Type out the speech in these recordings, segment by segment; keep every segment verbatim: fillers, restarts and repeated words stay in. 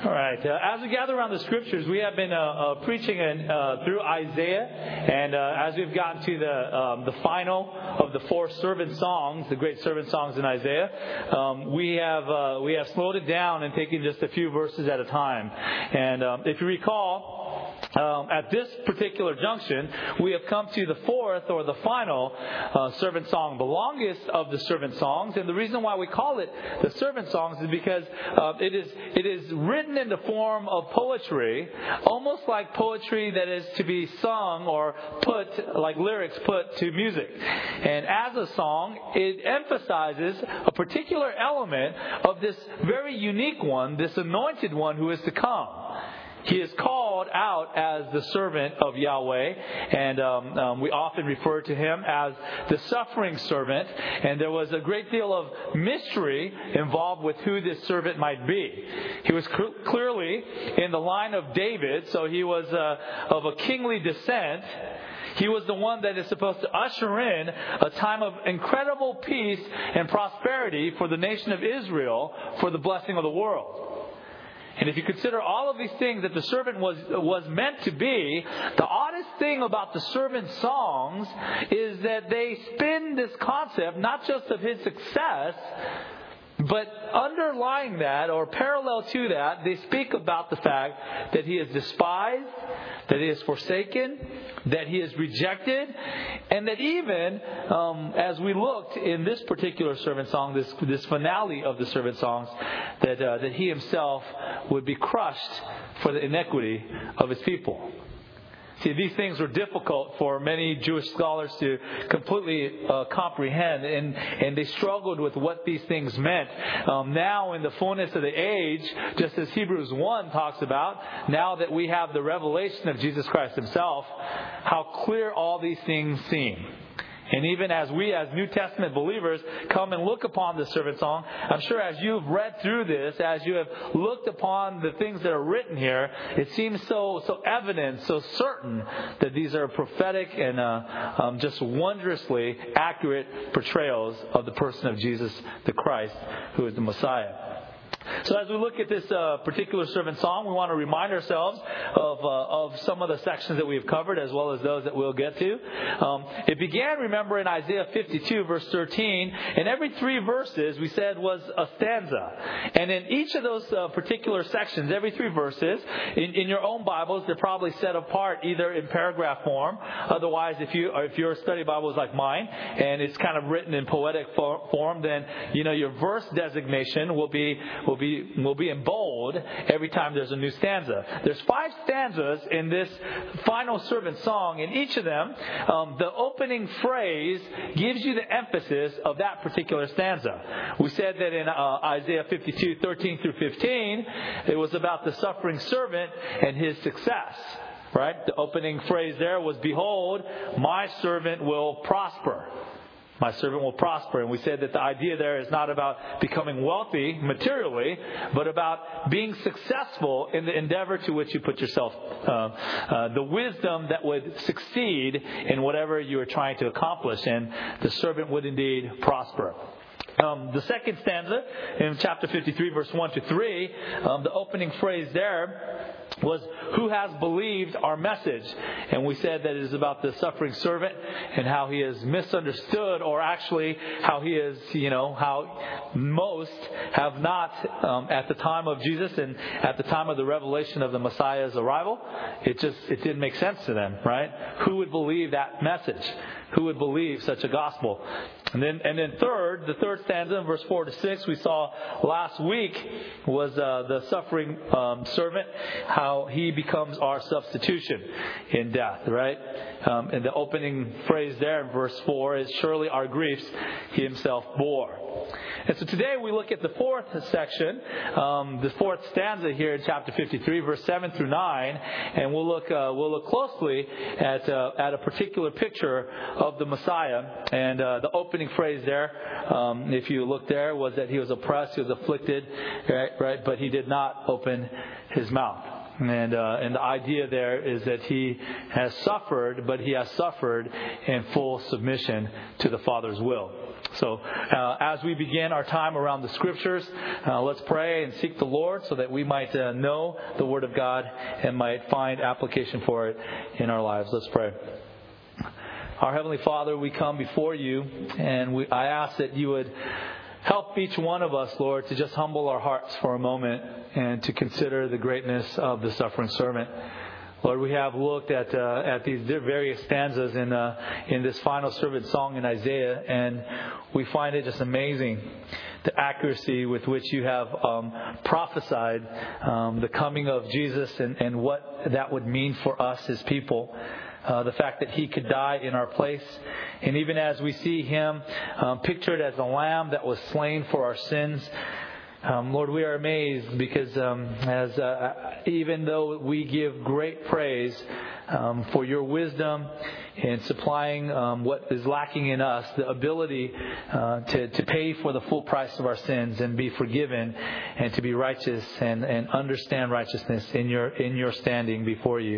All right. Uh, as we gather around the scriptures, we have been uh, uh, preaching in, uh, through Isaiah, and uh, as we've gotten to the um, the final of the four servant songs, the great servant songs in Isaiah, um, we have uh, we have slowed it down and taken just a few verses at a time. And um, if you recall, Um, at this particular junction, we have come to the fourth or the final uh, servant song, the longest of the servant songs. And the reason why we call it the servant songs is because uh, it is it is written in the form of poetry, almost like poetry that is to be sung or put, like lyrics put to music. And as a song, it emphasizes a particular element of this very unique one, this anointed one who is to come. He is called out as the servant of Yahweh, and um, um, we often refer to him as the suffering servant. And there was a great deal of mystery involved with who this servant might be. He was cl- clearly in the line of David, so he was uh, of a kingly descent. He was the one that is supposed to usher in a time of incredible peace and prosperity for the nation of Israel, for the blessing of the world. And if you consider all of these things that the servant was was meant to be, the oddest thing about the servant songs is that they spin this concept not just of his success, but underlying that or parallel to that, they speak about the fact that he is despised, that he is forsaken, that he is rejected, and that even um, as we looked in this particular servant song, this this finale of the servant songs, that uh, that he himself would be crushed for the iniquity of his people. See, these things were difficult for many Jewish scholars to completely uh, comprehend, and, and they struggled with what these things meant. Um, now, in the fullness of the age, just as Hebrews one talks about, now that we have the revelation of Jesus Christ himself, how clear all these things seem. And even as we, as New Testament believers, come and look upon the servant song, I'm sure as you've read through this, as you have looked upon the things that are written here, it seems so so evident, so certain that these are prophetic and uh, um, just wondrously accurate portrayals of the person of Jesus the Christ, who is the Messiah. So as we look at this uh, particular servant song, we want to remind ourselves of uh, of some of the sections that we have covered, as well as those that we'll get to. Um, it began, remember, in Isaiah fifty-two, verse thirteen, and every three verses, we said, was a stanza. And in each of those uh, particular sections, every three verses, in, in your own Bibles, they're probably set apart either in paragraph form. Otherwise, if you or if your study Bible is like mine, and it's kind of written in poetic form, then you know your verse designation will be will be will be in bold every time there's a new stanza. There's five stanzas in this final servant song, and each of them, um, the opening phrase gives you the emphasis of that particular stanza. We said that in uh, Isaiah fifty-two, thirteen through fifteen, it was about the suffering servant and his success. Right? The opening phrase there was, "Behold, my servant will prosper. My servant will prosper." And we said that the idea there is not about becoming wealthy materially, but about being successful in the endeavor to which you put yourself. Uh, uh, the wisdom that would succeed in whatever you are trying to accomplish. And the servant would indeed prosper. Um, the second stanza in chapter fifty-three, verse one to three, um, the opening phrase there was, "Who has believed our message?" And we said that it is about the suffering servant and how he is misunderstood, or actually how he is, you know, how most have not, um, at the time of Jesus and at the time of the revelation of the Messiah's arrival, it just, it didn't make sense to them, right? Who would believe that message? Who would believe such a gospel? And then, and then third, the third stanza in verse four to six, we saw last week was uh, the suffering um, servant, how he becomes our substitution in death, right? Um, and the opening phrase there in verse four is, "Surely our griefs he himself bore." And so today we look at the fourth section, um, the fourth stanza here in chapter fifty-three, verse seven through nine, and we'll look uh, we'll look closely at uh, at a particular picture of the Messiah. And uh, the opening phrase there, um, if you look there, was that he was oppressed, he was afflicted, right? right? But he did not open his mouth. And uh, and the idea there is that he has suffered, but he has suffered in full submission to the Father's will. So uh, as we begin our time around the Scriptures, uh, let's pray and seek the Lord so that we might uh, know the Word of God and might find application for it in our lives. Let's pray. Our Heavenly Father, we come before you, and we, I ask that you would help each one of us, Lord, to just humble our hearts for a moment and to consider the greatness of the suffering servant. Lord, we have looked at uh, at these various stanzas in uh, in this final servant song in Isaiah, and we find it just amazing, the accuracy with which you have um, prophesied um, the coming of Jesus and, and what that would mean for us, His people. Uh, the fact that He could die in our place. And even as we see Him um, pictured as a lamb that was slain for our sins, um, Lord, we are amazed because um, as uh, even though we give great praise um, for your wisdom in supplying um, what is lacking in us, the ability uh, to, to pay for the full price of our sins and be forgiven and to be righteous and, and understand righteousness in your in your standing before you.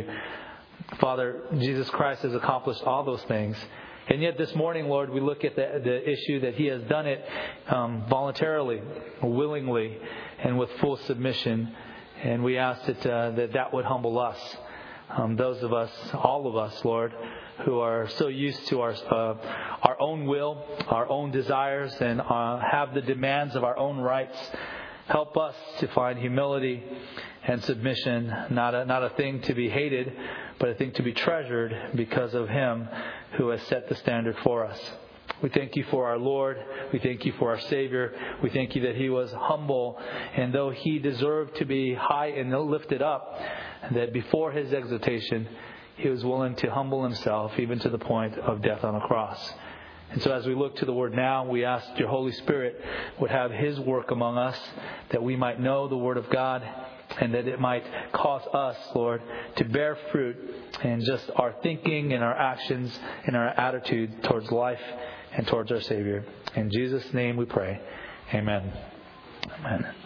Father, Jesus Christ has accomplished all those things. And yet this morning, Lord, we look at the, the issue that He has done it um, voluntarily, willingly, and with full submission. And we ask that uh, that, that would humble us, um, those of us, all of us, Lord, who are so used to our uh, our own will, our own desires, and uh, have the demands of our own rights. Help us to find humility and submission, not a, not a thing to be hated, but a thing to be treasured because of Him who has set the standard for us. We thank you for our Lord. We thank you for our Savior. We thank you that He was humble, and though He deserved to be high and lifted up, that before His exaltation, He was willing to humble Himself even to the point of death on a cross. And so as we look to the Word now, we ask your Holy Spirit would have His work among us, that we might know the Word of God, and that it might cause us, Lord, to bear fruit in just our thinking and our actions and our attitude towards life and towards our Savior. In Jesus' name we pray. Amen. Amen.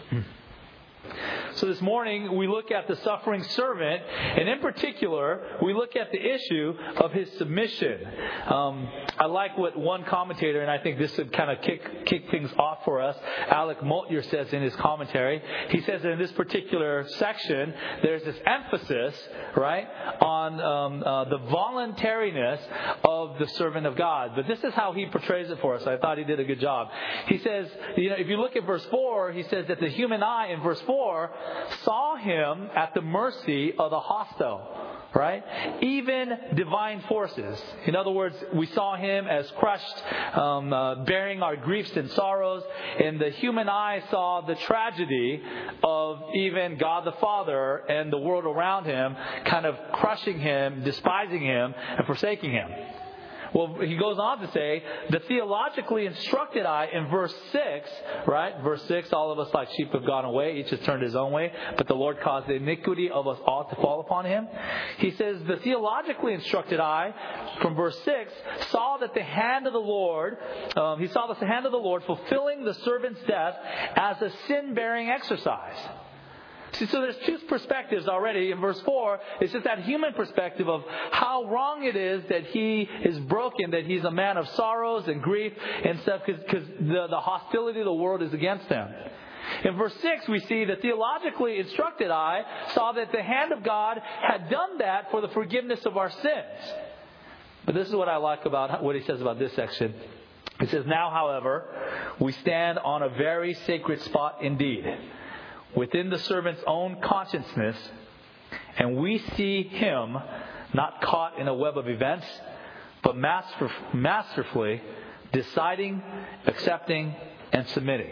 So this morning we look at the suffering servant, and in particular we look at the issue of his submission. Um, I like what one commentator, and I think this would kind of kick kick things off for us, Alec Moltier says in his commentary. He says that in this particular section there's this emphasis, right, on um, uh, the voluntariness of the servant of God. But this is how he portrays it for us. I thought he did a good job. He says, you know, if you look at verse four, he says that the human eye in verse four saw him at the mercy of the hostile, right? Even divine forces. In other words, we saw him as crushed, um, uh, bearing our griefs and sorrows, and the human eye saw the tragedy of even God the Father and the world around him kind of crushing him, despising him, and forsaking him. Well, he goes on to say, the theologically instructed eye in verse six, right? Verse six, all of us like sheep have gone away, each has turned his own way, but the Lord caused the iniquity of us all to fall upon him. He says, the theologically instructed eye, from verse six, saw that the hand of the Lord, um, he saw the hand of the Lord fulfilling the servant's death as a sin-bearing exercise. See, so there's two perspectives already. In verse four, it's just that human perspective of how wrong it is that he is broken, that he's a man of sorrows and grief and stuff, because the, the hostility of the world is against him. In verse six, we see the theologically instructed eye saw that the hand of God had done that for the forgiveness of our sins. But this is what I like about what he says about this section. He says, now, however, we stand on a very sacred spot indeed, within the servant's own consciousness, and we see him not caught in a web of events, but master, masterfully deciding, accepting, and submitting.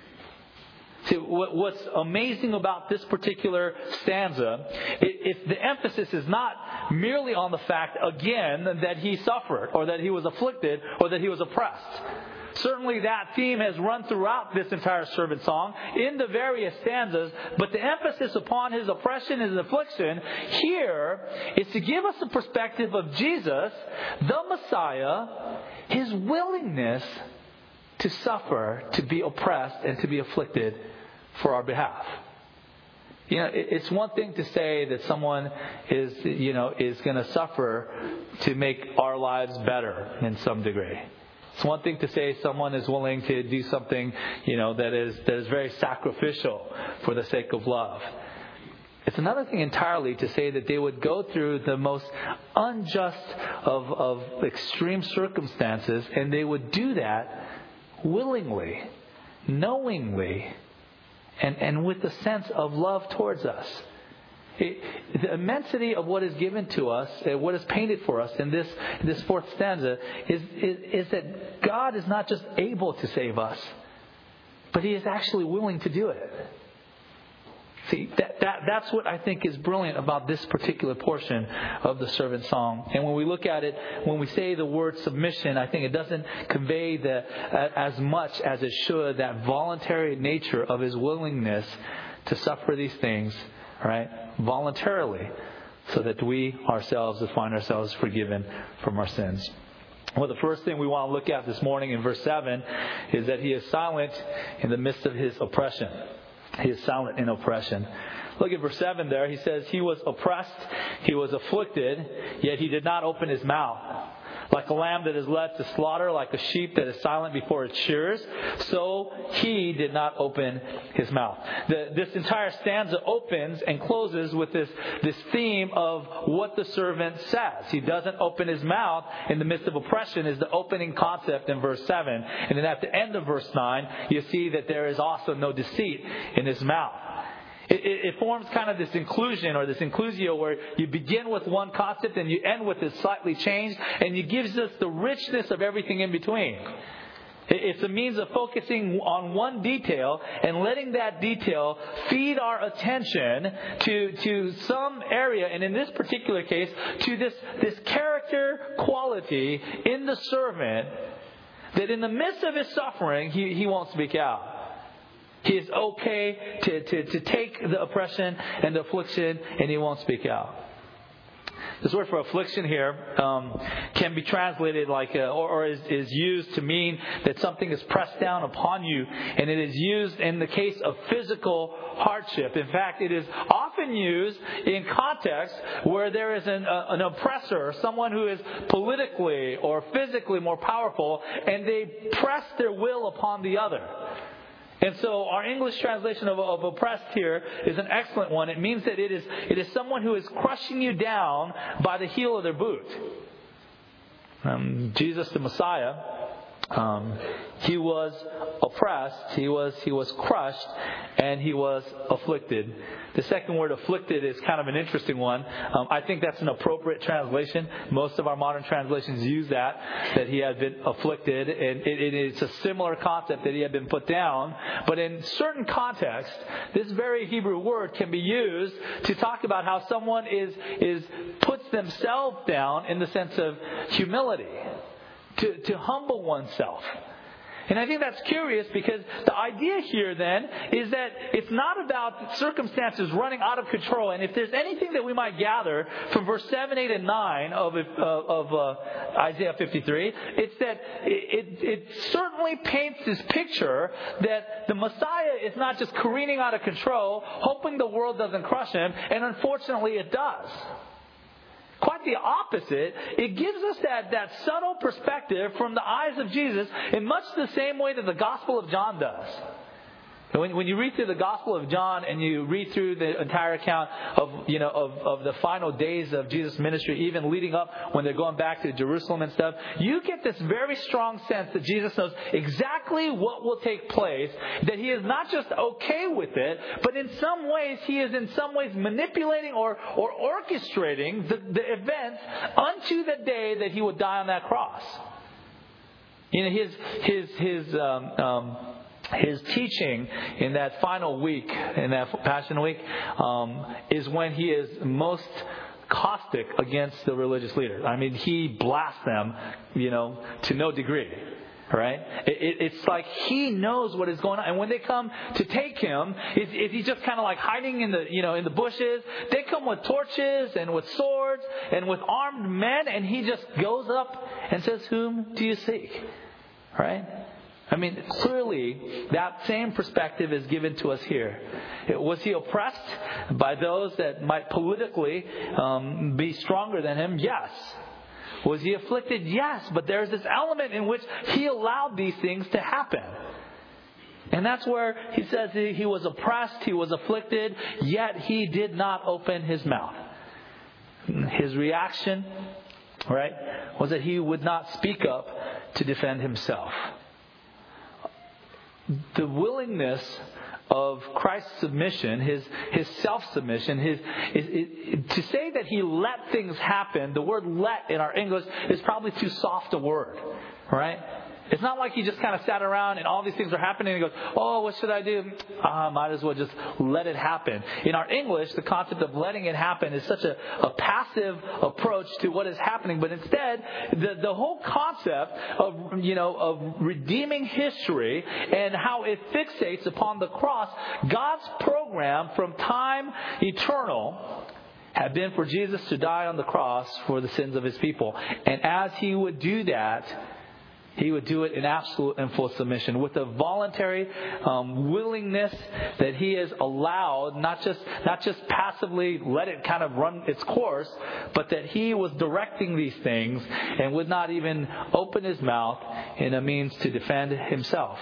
See, what's amazing about this particular stanza, if the emphasis is not merely on the fact, again, that he suffered, or that he was afflicted, or that he was oppressed. Certainly that theme has run throughout this entire servant song in the various stanzas, but the emphasis upon his oppression and his affliction here is to give us a perspective of Jesus, the Messiah, his willingness to suffer, to be oppressed, and to be afflicted for our behalf. You know, it's one thing to say that someone is, you know, is going to suffer to make our lives better in some degree. It's one thing to say someone is willing to do something, you know, that is that is very sacrificial for the sake of love. It's another thing entirely to say that they would go through the most unjust of, of extreme circumstances, and they would do that willingly, knowingly, and, and with a sense of love towards us. It, the immensity of what is given to us, uh, what is painted for us in this in this fourth stanza, is, is is that God is not just able to save us, but He is actually willing to do it. See, that, that that's what I think is brilliant about this particular portion of the servant song. And when we look at it, when we say the word submission, I think it doesn't convey the uh, as much as it should that voluntary nature of His willingness to suffer these things, right, voluntarily, so that we ourselves would find ourselves forgiven from our sins. Well, the first thing we want to look at this morning in verse seven is that He is silent in the midst of His oppression. He is silent in oppression. Look at verse seven there. He says, He was oppressed, He was afflicted, yet He did not open His mouth. Like a lamb that is led to slaughter, like a sheep that is silent before its shearers, so He did not open His mouth. The, this entire stanza opens and closes with this, this theme of what the servant says. He doesn't open his mouth in the midst of oppression is the opening concept in verse seven. And then at the end of verse nine, you see that there is also no deceit in his mouth. It, it, it forms kind of this inclusion or this inclusio where you begin with one concept and you end with it slightly changed, and it gives us the richness of everything in between. It, it's a means of focusing on one detail and letting that detail feed our attention to, to some area, and in this particular case, to this, this character quality in the servant that in the midst of his suffering, he, he won't speak out. He is okay to, to, to take the oppression and the affliction, and he won't speak out. This word for affliction here um, can be translated like, a, or, or is, is used to mean that something is pressed down upon you, and it is used in the case of physical hardship. In fact, it is often used in context where there is an, uh, an oppressor, someone who is politically or physically more powerful, and they press their will upon the other. And so our English translation of, of oppressed here is an excellent one. It means that it is it is someone who is crushing you down by the heel of their boot. Um, Jesus the Messiah, um, he was oppressed, he was he was crushed, and he was afflicted. The second word, afflicted, is kind of an interesting one. Um, I think that's an appropriate translation. Most of our modern translations use that, that he had been afflicted, and it, it, it's a similar concept that he had been put down. But in certain contexts, this very Hebrew word can be used to talk about how someone is is puts themselves down in the sense of humility, to, to humble oneself. And I think that's curious because the idea here then is that it's not about circumstances running out of control. And if there's anything that we might gather from verse seven, eight, and nine of, uh, of uh, Isaiah fifty-three, it's that it, it, it certainly paints this picture that the Messiah is not just careening out of control, hoping the world doesn't crush him, and unfortunately it does. Quite the opposite. It gives us that, that subtle perspective from the eyes of Jesus in much the same way that the Gospel of John does. When, when you read through the Gospel of John and you read through the entire account of, you know, of, of the final days of Jesus' ministry, even leading up when they're going back to Jerusalem and stuff, you get this very strong sense that Jesus knows exactly what will take place, that he is not just okay with it, but in some ways, he is in some ways manipulating or, or orchestrating the, the events unto the day that he would die on that cross. You know, his, his, his, um, um, His teaching in that final week, in that Passion Week, um, is when he is most caustic against the religious leaders. I mean, he blasts them, you know, to no degree. Right? It, it, it's like he knows what is going on, and when they come to take him, is, is he just kind of like hiding in the, you know, in the bushes? They come with torches and with swords and with armed men, and he just goes up and says, "Whom do you seek?" Right? I mean, clearly, that same perspective is given to us here. Was he oppressed by those that might politically um, be stronger than him? Yes. Was he afflicted? Yes, but there's this element in which he allowed these things to happen. And that's where he says he, he was oppressed, he was afflicted, yet he did not open his mouth. His reaction, right, was that he would not speak up to defend himself. The willingness of Christ's submission, his his self-submission, his is, is, to say that he let things happen, the word let in our English is probably too soft a word, right? It's not like he just kind of sat around and all these things are happening and he goes, oh, what should I do? Ah, might as well just let it happen. In our English, the concept of letting it happen is such a, a passive approach to what is happening. But instead, the, the whole concept of, you know, of redeeming history and how it fixates upon the cross, God's program from time eternal had been for Jesus to die on the cross for the sins of his people. And as he would do that, he would do it in absolute and full submission with a voluntary um, willingness that he has allowed, not just not just passively let it kind of run its course, but that he was directing these things and would not even open his mouth in a means to defend himself.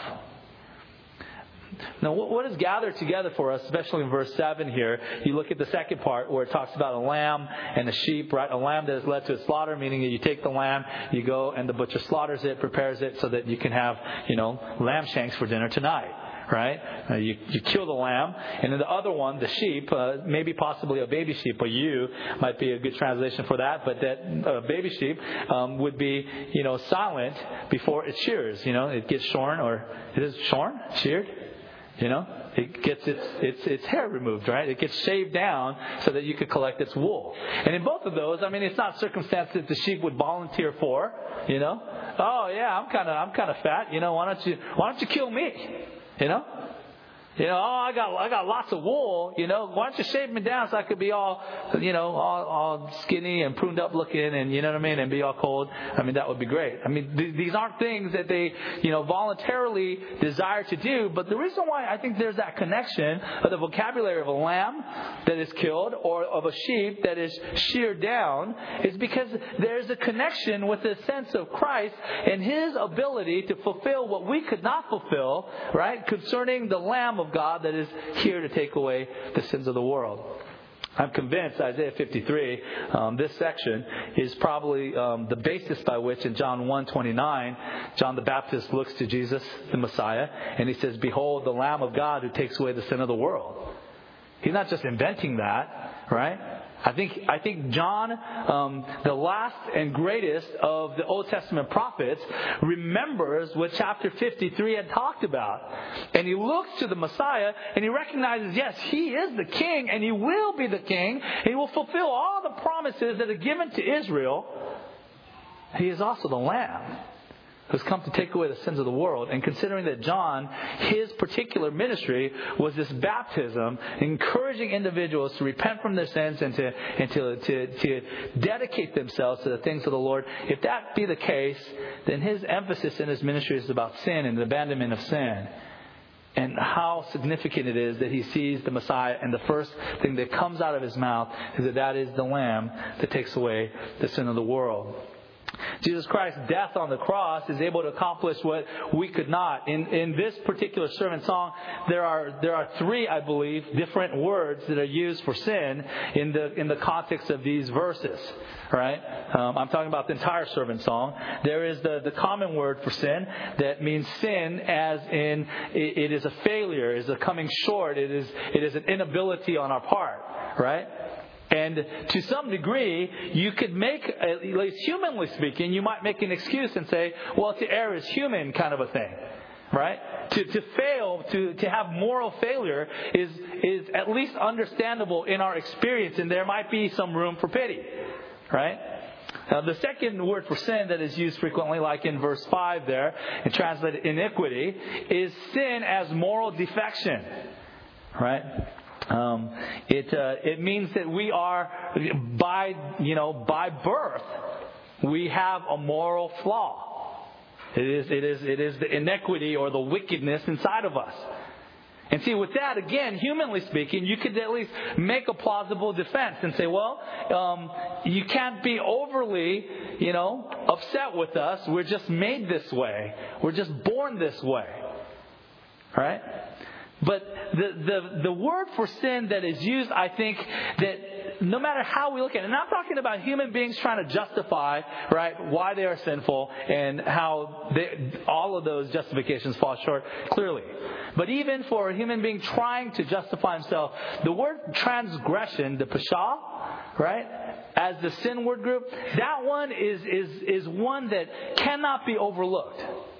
Now, what is gathered together for us, especially in verse seven here, you look at the second part where it talks about a lamb and a sheep, right? A lamb that is led to a slaughter, meaning that you take the lamb, you go and the butcher slaughters it, prepares it so that you can have, you know, lamb shanks for dinner tonight, right? Uh, you, you kill the lamb. And then the other one, the sheep, uh, maybe possibly a baby sheep, or ewe might be a good translation for that, but that uh, baby sheep um, would be, you know, silent before it shears. You know, it gets shorn, or it is shorn, sheared. You know, it gets its, its its hair removed, right? It gets shaved down so that you could collect its wool. And in both of those, I mean, it's not circumstance that the sheep would volunteer for. You know, oh yeah, I'm kind of I'm kind of fat. You know, why don't you why don't you kill me? You know. You know, oh, I got I got lots of wool. You know, why don't you shave me down so I could be all, you know, all, all skinny and pruned up looking, and you know what I mean, and be all cold. I mean, that would be great. I mean, th- these aren't things that they, you know, voluntarily desire to do. But the reason why I think there's that connection of the vocabulary of a lamb that is killed or of a sheep that is sheared down is because there's a connection with the sense of Christ and His ability to fulfill what we could not fulfill, right, concerning the Lamb of God that is here to take away the sins of the world. I'm convinced Isaiah fifty-three, um, this section, is probably um, the basis by which in John one twenty-nine, John the Baptist looks to Jesus, the Messiah, and he says, "Behold, the Lamb of God who takes away the sin of the world." He's not just inventing that, right? I think I think John, um, the last and greatest of the Old Testament prophets, remembers what chapter fifty-three had talked about. And he looks to the Messiah and he recognizes, yes, he is the king and he will be the king. And he will fulfill all the promises that are given to Israel. He is also the Lamb who's come to take away the sins of the world. And considering that John, his particular ministry was this baptism, encouraging individuals to repent from their sins and to and to, to, to dedicate themselves to the things of the Lord, if that be the case, then his emphasis in his ministry is about sin and the abandonment of sin. And how significant it is that he sees the Messiah, and the first thing that comes out of his mouth is that that is the Lamb that takes away the sin of the world. Jesus Christ's death on the cross is able to accomplish what we could not. In in this particular servant song, there are there are three, I believe, different words that are used for sin in the in the context of these verses. Right? Um, I'm talking about the entire servant song. There is the, the common word for sin that means sin, as in it, it is a failure, it is a coming short, it is it is an inability on our part. Right? And to some degree, you could make, at least humanly speaking, you might make an excuse and say, well, to err is human kind of a thing, right? To to fail, to, to have moral failure is is at least understandable in our experience, and there might be some room for pity, right? Now, the second word for sin that is used frequently, like in verse five there, and translated iniquity, is sin as moral defection, right? Um, it uh, it means that we are, by you know by birth, we have a moral flaw. It is it is it is the inequity or the wickedness inside of us. And see, with that, again, humanly speaking, you could at least make a plausible defense and say, well, um, you can't be overly, you know, upset with us. We're just made this way. We're just born this way. Right? But the, the, the word for sin that is used, I think, that no matter how we look at it, and I'm talking about human beings trying to justify, right, why they are sinful and how they, all of those justifications fall short, clearly. But even for a human being trying to justify himself, the word transgression, the pasha, right, as the sin word group, that one is, is, is one that cannot be overlooked.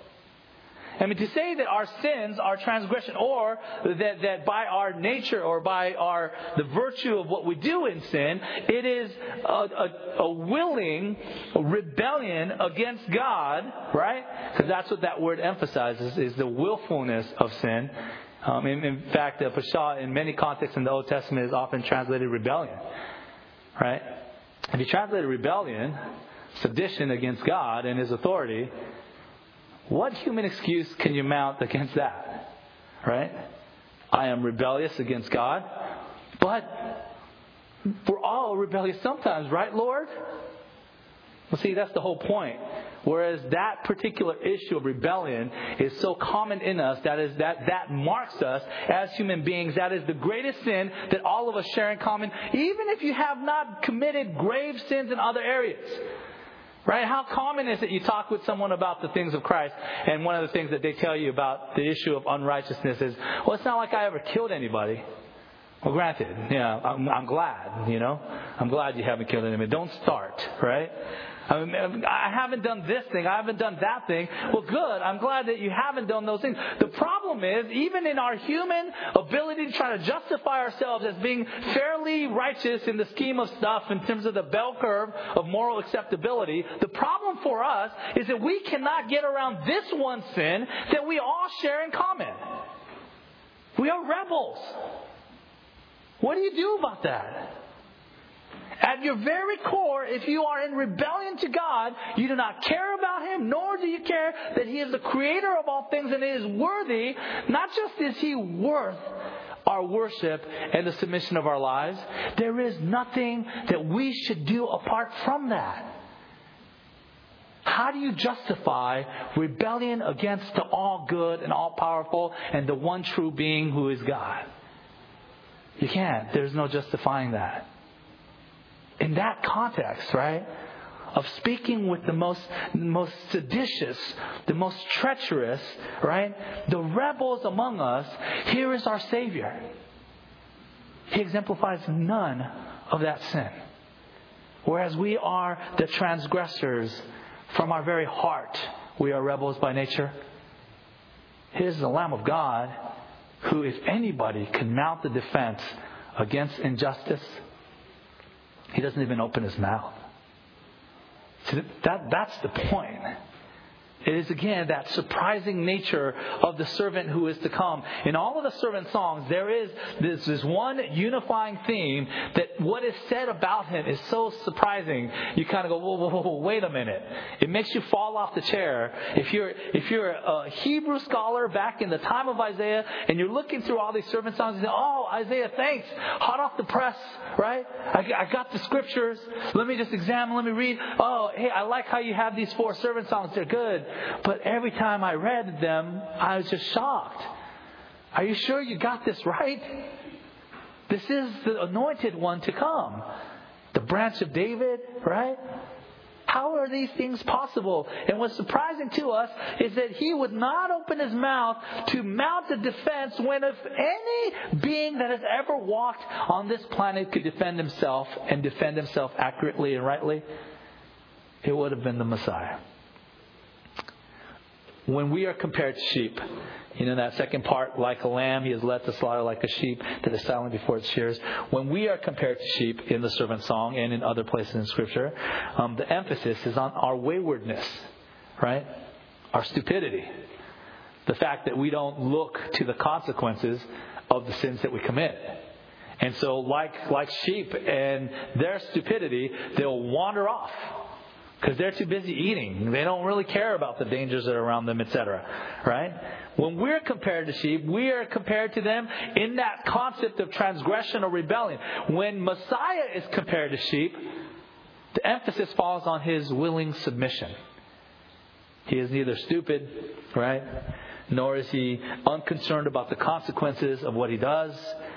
I mean, to say that our sins are transgression, or that, that by our nature or by our the virtue of what we do in sin, it is a, a, a willing rebellion against God, right? Because that's what that word emphasizes, is the willfulness of sin. Um, in, in fact, the pasha in many contexts in the Old Testament is often translated rebellion, right? If you translate rebellion, sedition against God and His authority, what human excuse can you mount against that? Right? I am rebellious against God. But we're all rebellious sometimes, right, Lord? Well, see, that's the whole point. Whereas that particular issue of rebellion is so common in us, that is that that marks us as human beings. That is the greatest sin that all of us share in common, even if you have not committed grave sins in other areas. Right? How common is it you talk with someone about the things of Christ, and one of the things that they tell you about the issue of unrighteousness is, well, it's not like I ever killed anybody. Well, granted, yeah, I'm, I'm glad, you know. I'm glad you haven't killed anybody. Don't start, right? I mean, I haven't done this thing. I haven't done that thing. Well, good. I'm glad that you haven't done those things. The problem is, even in our human ability to try to justify ourselves as being fairly righteous in the scheme of stuff in terms of the bell curve of moral acceptability, the problem for us is that we cannot get around this one sin that we all share in common. We are rebels. What do you do about that? At your very core, if you are in rebellion to God, you do not care about Him, nor do you care that He is the creator of all things and is worthy. Not just is He worth our worship and the submission of our lives, there is nothing that we should do apart from that. How do you justify rebellion against the all good and all powerful and the one true being who is God? You can't. There's no justifying that. In that context, right, of speaking with the most, most seditious, the most treacherous, right, the rebels among us, here is our Savior. He exemplifies none of that sin. Whereas we are the transgressors from our very heart. We are rebels by nature. Here's the Lamb of God who, if anybody can mount the defense against injustice, He doesn't even open His mouth. So that, that's the point. It is, again, that surprising nature of the servant who is to come. In all of the servant songs, there is this, this one unifying theme that what is said about Him is so surprising. You kind of go, whoa, whoa, whoa, whoa, wait a minute. It makes you fall off the chair. If you're if you're a Hebrew scholar back in the time of Isaiah, and you're looking through all these servant songs, and you say, oh, Isaiah, thanks. Hot off the press, right? I, I got the scriptures. Let me just examine. Let me read. Oh, hey, I like how you have these four servant songs. They're good. But every time I read them, I was just shocked. Are you sure you got this right? This is the anointed one to come. The branch of David, right? How are these things possible? And what's surprising to us is that He would not open His mouth to mount a defense when if any being that has ever walked on this planet could defend himself and defend himself accurately and rightly, it would have been the Messiah. When we are compared to sheep, you know that second part, like a lamb, He is led to slaughter, like a sheep that is silent before its shears. When we are compared to sheep in the servant song and in other places in Scripture, um, the emphasis is on our waywardness, right? Our stupidity. The fact that we don't look to the consequences of the sins that we commit. And so like like sheep and their stupidity, they'll wander off. Because they're too busy eating. They don't really care about the dangers that are around them, et cetera. Right? When we're compared to sheep, we are compared to them in that concept of transgression or rebellion. When Messiah is compared to sheep, the emphasis falls on his willing submission. He is neither stupid, right? Nor is he unconcerned about the consequences of what he does.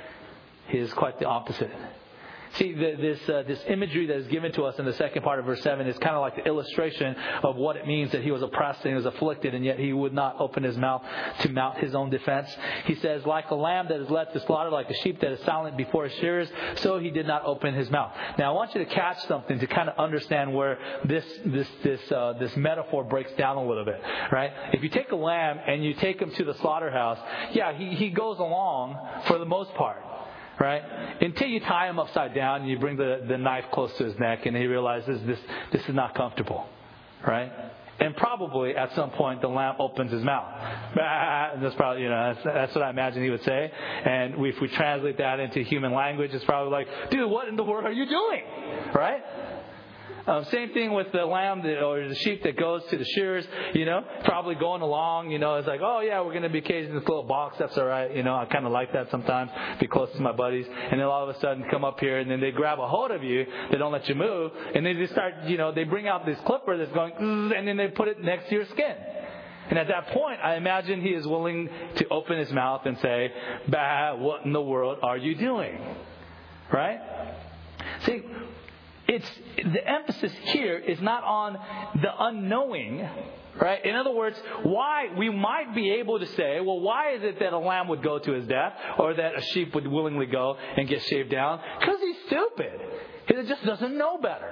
He is quite the opposite. See, the, this uh, this imagery that is given to us in the second part of verse seven is kind of like the illustration of what it means that he was oppressed and he was afflicted, and yet he would not open his mouth to mount his own defense. He says, like a lamb that is led to slaughter, like a sheep that is silent before his shearers, so he did not open his mouth. Now, I want you to catch something to kind of understand where this this this uh, this metaphor breaks down a little bit, right? If you take a lamb and you take him to the slaughterhouse, yeah, he, he goes along for the most part. Right? Until you tie him upside down and you bring the, the knife close to his neck and he realizes this this is not comfortable. Right? And probably at some point the lamb opens his mouth. And that's probably, you know, that's, that's what I imagine he would say. And if we translate that into human language, it's probably like, dude, what in the world are you doing? Right? Um, same thing with the lamb that, or the sheep that goes to the shearers, you know, probably going along, you know, it's like, oh yeah, we're going to be caged in this little box. That's all right. You know, I kind of like that sometimes, be close to my buddies. And then all of a sudden come up here and then they grab a hold of you. They don't let you move. And they just start, you know, they bring out this clipper that's going, and then they put it next to your skin. And at that point, I imagine he is willing to open his mouth and say, bah, what in the world are you doing? Right? See, It's the emphasis here is not on the unknowing, right? In other words, why we might be able to say, well, why is it that a lamb would go to his death or that a sheep would willingly go and get shaved down? Because he's stupid. He just doesn't know better.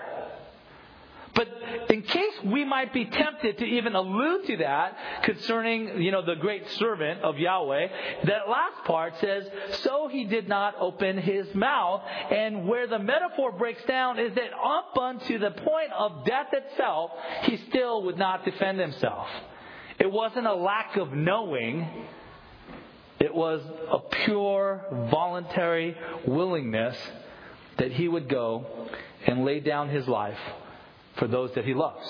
But in case we might be tempted to even allude to that concerning, you know, the great servant of Yahweh, that last part says, so he did not open his mouth. And where the metaphor breaks down is that up unto the point of death itself, he still would not defend himself. It wasn't a lack of knowing. It was a pure, voluntary willingness that he would go and lay down his life for those that he loves.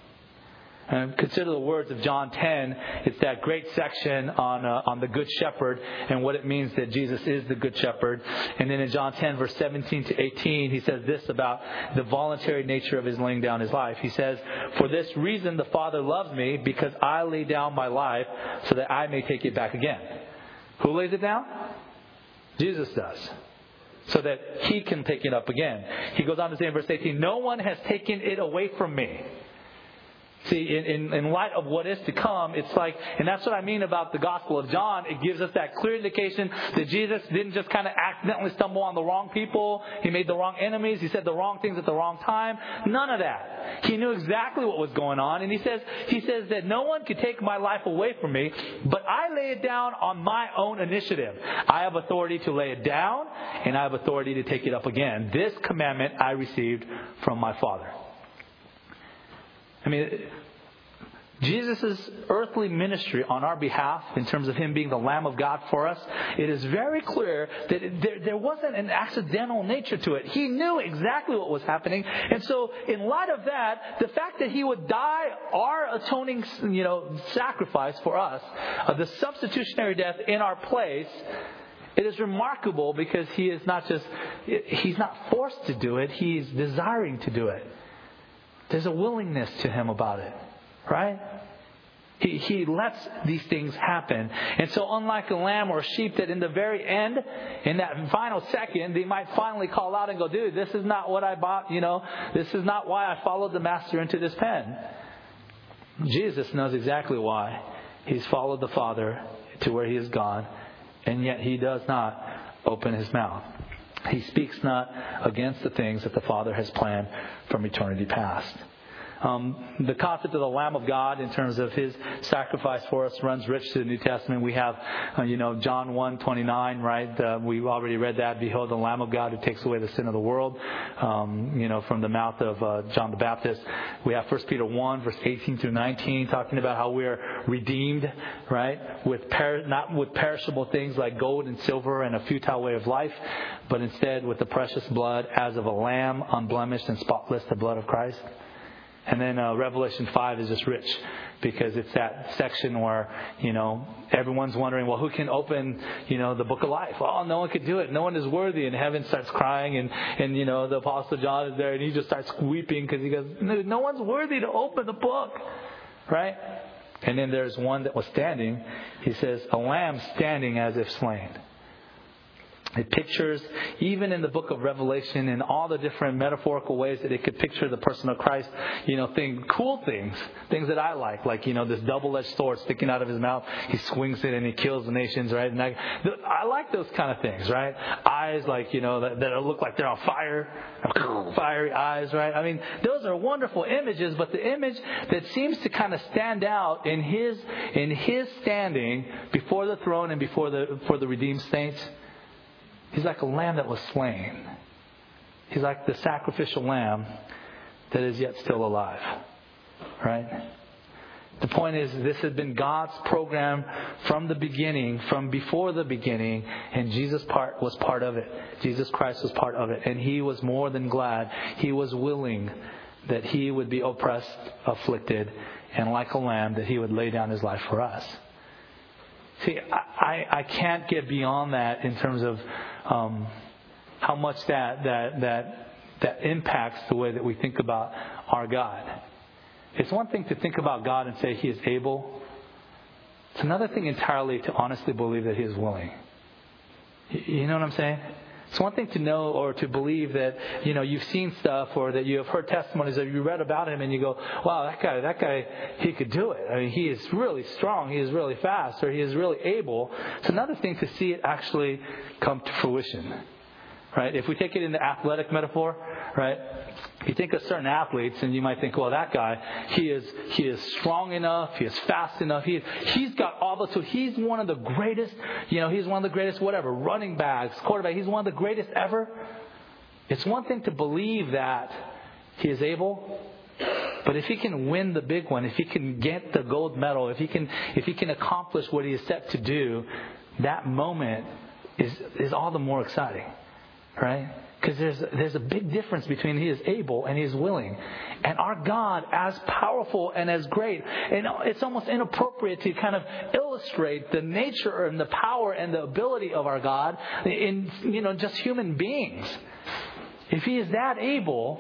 And consider the words of John ten. It's that great section on uh, on the Good Shepherd and what it means that Jesus is the Good Shepherd. And then in John ten, verse seventeen to eighteen, he says this about the voluntary nature of his laying down his life. He says, for this reason the Father loves me, because I lay down my life so that I may take it back again. Who lays it down? Jesus does. So that he can take it up again. He goes on to say in verse eighteen, no one has taken it away from me. See, in, in, in light of what is to come, it's like, and that's what I mean about the Gospel of John. It gives us that clear indication that Jesus didn't just kind of accidentally stumble on the wrong people. He made the wrong enemies. He said the wrong things at the wrong time. None of that. He knew exactly what was going on. And he says, he says that no one can take my life away from me, but I lay it down on my own initiative. I have authority to lay it down, and I have authority to take it up again. This commandment I received from my Father. I mean, Jesus' earthly ministry on our behalf, in terms of Him being the Lamb of God for us, it is very clear that there, there wasn't an accidental nature to it. He knew exactly what was happening. And so, in light of that, the fact that He would die our atoning, you know, sacrifice for us, uh, the substitutionary death in our place, it is remarkable because He is not just, He's not forced to do it. He's desiring to do it. There's a willingness to Him about it, right? He, he lets these things happen. And so unlike a lamb or a sheep that in the very end, in that final second, they might finally call out and go, dude, this is not what I bought, you know, this is not why I followed the master into this pen. Jesus knows exactly why. He's followed the Father to where He has gone, and yet He does not open His mouth. He speaks not against the things that the Father has planned from eternity past. Um, the concept of the Lamb of God in terms of His sacrifice for us runs rich to the New Testament. We have, uh, you know, John one twenty-nine, right? Uh, we've already read that. Behold, the Lamb of God who takes away the sin of the world, um, you know, from the mouth of uh, John the Baptist. We have First Peter one, verse eighteen through nineteen, talking about how we are redeemed, right? With per- not with perishable things like gold and silver and a futile way of life, but instead with the precious blood as of a lamb, unblemished and spotless, the blood of Christ. And then uh, Revelation five is just rich because it's that section where, you know, everyone's wondering, well, who can open, you know, the book of life? Oh, no one could do it. No one is worthy. And heaven starts crying. And, and you know, the Apostle John is there and he just starts weeping because he goes, no, no one's worthy to open the book. Right? And then there's one that was standing. He says, a lamb standing as if slain. It pictures, even in the book of Revelation, in all the different metaphorical ways that it could picture the person of Christ, you know, thing, cool things, things that I like, like, you know, this double-edged sword sticking out of his mouth. He swings it and he kills the nations, right? And I, I like those kind of things, right? Eyes, like, you know, that, that look like they're on fire, fiery eyes, right? I mean, those are wonderful images, but the image that seems to kind of stand out in his in his standing before the throne and before the for the redeemed saints. He's like a lamb that was slain. He's like the sacrificial lamb that is yet still alive. Right? The point is, this has been God's program from the beginning, from before the beginning, and Jesus part was part of it. Jesus Christ was part of it. And He was more than glad. He was willing that He would be oppressed, afflicted, and like a lamb, that He would lay down His life for us. See, I, I can't get beyond that in terms of um, how much that, that that that impacts the way that we think about our God. It's one thing to think about God and say He is able. It's another thing entirely to honestly believe that He is willing. You know what I'm saying? It's one thing to know or to believe that, you know, you've seen stuff or that you have heard testimonies or you read about him and you go, wow, that guy, that guy, he could do it. I mean, he is really strong. He is really fast, or he is really able. It's another thing to see it actually come to fruition, right? If we take it in the athletic metaphor, right? You think of certain athletes and you might think, well, that guy, he is he is strong enough, he is fast enough, he he's got all the, so he's one of the greatest, you know, he's one of the greatest whatever, running backs, quarterback, he's one of the greatest ever. It's one thing to believe that he is able, but if he can win the big one, if he can get the gold medal, if he can if he can accomplish what he is set to do, that moment is is all the more exciting, right? Because there's there's a big difference between He is able and He is willing. And our God, as powerful and as great, and it's almost inappropriate to kind of illustrate the nature and the power and the ability of our God in, you know, just human beings. If He is that able,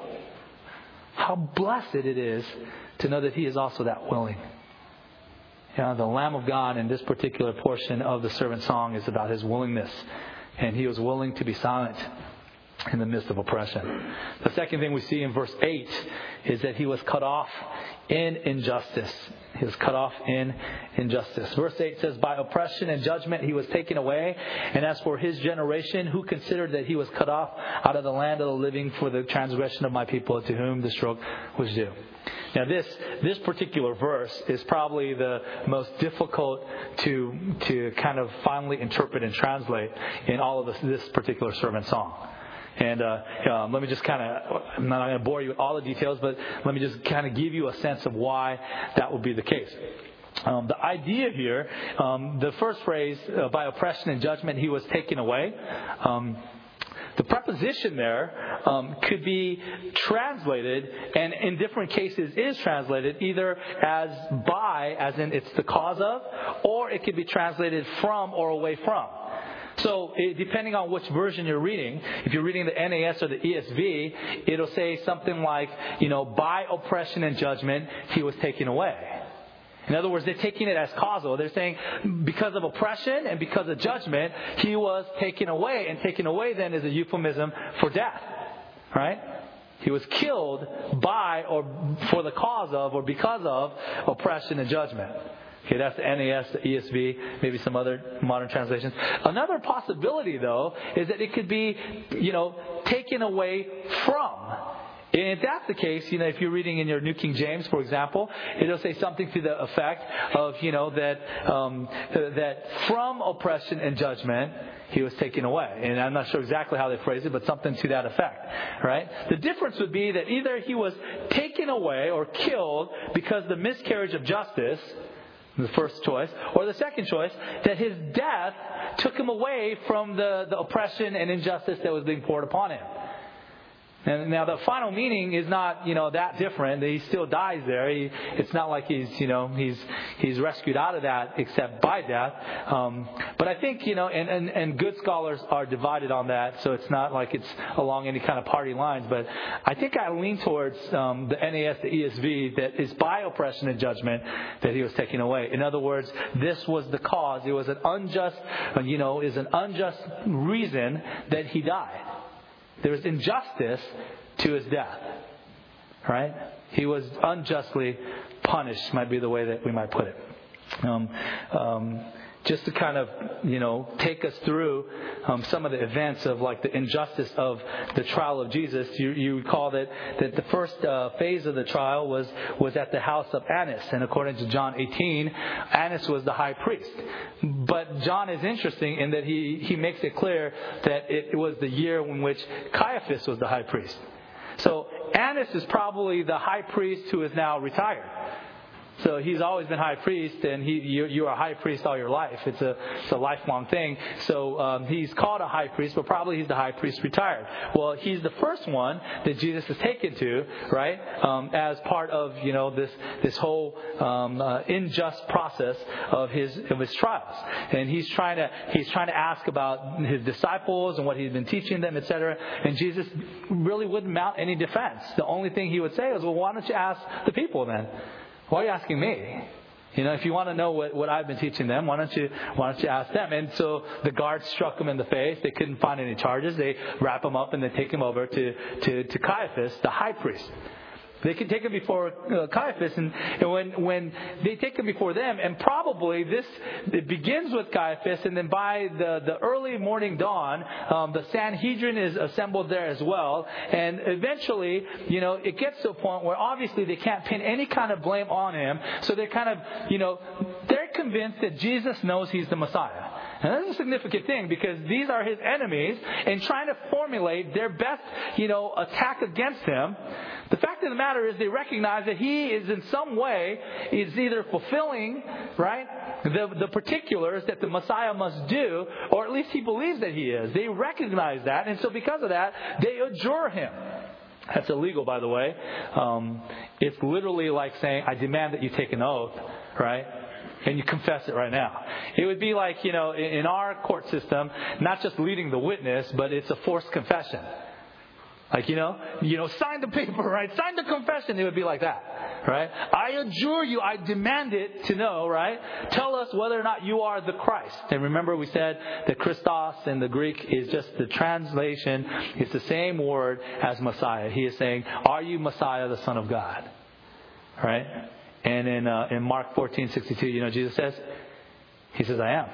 how blessed it is to know that He is also that willing. You know, the Lamb of God in this particular portion of the servant song is about His willingness. And He was willing to be silent in the midst of oppression. The second thing we see in verse eight is that He was cut off in injustice. He was cut off in injustice. Verse eight says, by oppression and judgment He was taken away. And as for His generation, who considered that He was cut off out of the land of the living for the transgression of my people, to whom the stroke was due. Now this this particular verse is probably the most difficult to to kind of finally interpret and translate in all of this, this particular servant song. And uh, um, let me just kind of, I'm not going to bore you with all the details, but let me just kind of give you a sense of why that would be the case. Um, the idea here, um, the first phrase, uh, by oppression and judgment He was taken away. Um, The preposition there um, could be translated, and in different cases is translated, either as by, as in it's the cause of, or it could be translated from or away from. So depending on which version you're reading, if you're reading the N A S or the E S V, it'll say something like, you know, by oppression and judgment He was taken away. In other words, they're taking it as causal. They're saying because of oppression and because of judgment, He was taken away. And taken away then is a euphemism for death. Right? He was killed by or for the cause of or because of oppression and judgment. Okay, that's the N A S, the E S V, maybe some other modern translations. Another possibility, though, is that it could be, you know, taken away from. And if that's the case, you know, if you're reading in your New King James, for example, it'll say something to the effect of, you know, that um, that from oppression and judgment He was taken away. And I'm not sure exactly how they phrase it, but something to that effect, right? The difference would be that either He was taken away or killed because of the miscarriage of justice, the first choice, or the second choice, that His death took Him away from the, the oppression and injustice that was being poured upon Him. And now the final meaning is not, you know, that different. He still dies there. He, it's not like he's, you know, he's he's rescued out of that except by death. Um, but I think, you know, and, and, and good scholars are divided on that, so it's not like it's along any kind of party lines. But I think I lean towards um, the N A S, the E S V, that it's by oppression and judgment that he was taken away. In other words, this was the cause. It was an unjust, you know, is an unjust reason that he died. There was injustice to his death, right? He was unjustly punished, might be the way that we might put it. Um, um, just to kind of, you know, take us through um, some of the events of like the injustice of the trial of Jesus. You, you recall that, that the first uh, phase of the trial was, was at the house of Annas. And according to John eighteen, Annas was the high priest. But John is interesting in that he, he makes it clear that it was the year in which Caiaphas was the high priest. So Annas is probably the high priest who is now retired. So he's always been high priest, and he you, you are a high priest all your life. It's a it's a lifelong thing. So um, he's called a high priest, but probably he's the high priest retired. Well, he's the first one that Jesus is taken to, right, um, as part of you know this this whole um, uh, unjust process of his of his trials. And he's trying to he's trying to ask about his disciples and what he's been teaching them, et cetera. And Jesus really wouldn't mount any defense. The only thing he would say is, "Well, why don't you ask the people then? Why are you asking me? You know, if you want to know what, what I've been teaching them, why don't you why don't you ask them?" And so the guards struck him in the face. They couldn't find any charges. They wrap him up and they take him over to, to, to Caiaphas, the high priest. They can take him before uh, Caiaphas, and, and when when they take him before them, and probably this it begins with Caiaphas, and then by the, the early morning dawn, um, the Sanhedrin is assembled there as well, and eventually, you know, it gets to a point where obviously they can't pin any kind of blame on him, so they're kind of, you know, they're convinced that Jesus knows he's the Messiah. And that's a significant thing because these are his enemies, and trying to formulate their best, you know, attack against him. The fact of the matter is they recognize that he is in some way is either fulfilling, right, the, the particulars that the Messiah must do, or at least he believes that he is. They recognize that, and so because of that, they adjure him. That's illegal, by the way. Um, it's literally like saying, "I demand that you take an oath," right? And you confess it right now. It would be like, you know, in our court system, not just leading the witness, but it's a forced confession. Like, you know, you know, sign the paper, right? Sign the confession. It would be like that, right? "I adjure you, I demand it to know," right? "Tell us whether or not you are the Christ." And remember we said that Christos in the Greek is just the translation. It's the same word as Messiah. He is saying, "Are you Messiah, the Son of God?" Right? And in uh, in Mark fourteen sixty-two, you know, Jesus says, he says, "I am."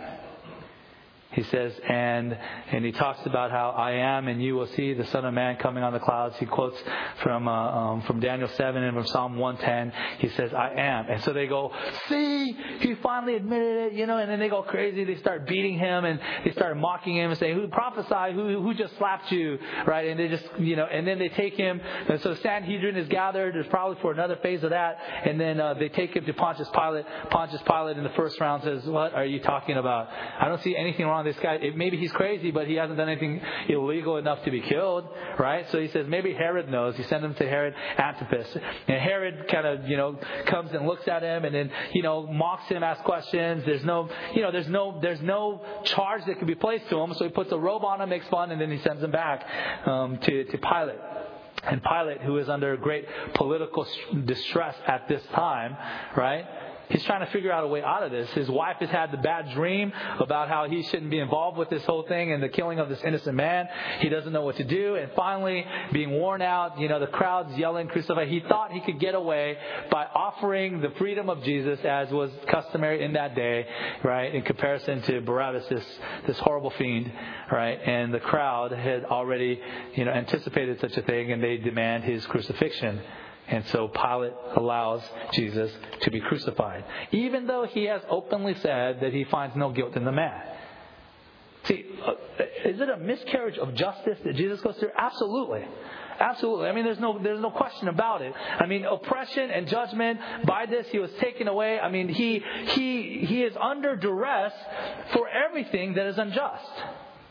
He says, and and he talks about how "I am, and you will see the Son of Man coming on the clouds." He quotes from uh, um, from Daniel seven and from Psalm one ten. He says, "I am." And so they go, "See, he finally admitted it," you know. And then they go crazy. They start beating him and they start mocking him and saying, "Who prophesied? Who who just slapped you?" Right? And they just, you know. And then they take him. And so Sanhedrin is gathered. There's probably for another phase of that. And then uh, they take him to Pontius Pilate. Pontius Pilate in the first round says, "What are you talking about? I don't see anything wrong." This guy, maybe he's crazy, but he hasn't done anything illegal enough to be killed, right? So he says maybe Herod knows. He sent him to Herod Antipas, and Herod kind of, you know, comes and looks at him, and then, you know, mocks him, asks questions. There's no, you know, there's no, there's no charge that can be placed to him. So he puts a robe on him, makes fun, and then he sends him back um, to to Pilate. And Pilate, who is under great political distress at this time, right? He's trying to figure out a way out of this. His wife has had the bad dream about how he shouldn't be involved with this whole thing and the killing of this innocent man. He doesn't know what to do. And finally, being worn out, you know, the crowd's yelling, "Crucify." He thought he could get away by offering the freedom of Jesus as was customary in that day, right, in comparison to Barabbas, this, this horrible fiend, right? And the crowd had already, you know, anticipated such a thing, and they demand his crucifixion. And so Pilate allows Jesus to be crucified, even though he has openly said that he finds no guilt in the man. See, is it a miscarriage of justice that Jesus goes through? Absolutely. Absolutely. I mean, there's no there's no question about it. I mean, oppression and judgment, by this he was taken away. I mean, he he he is under duress for everything that is unjust.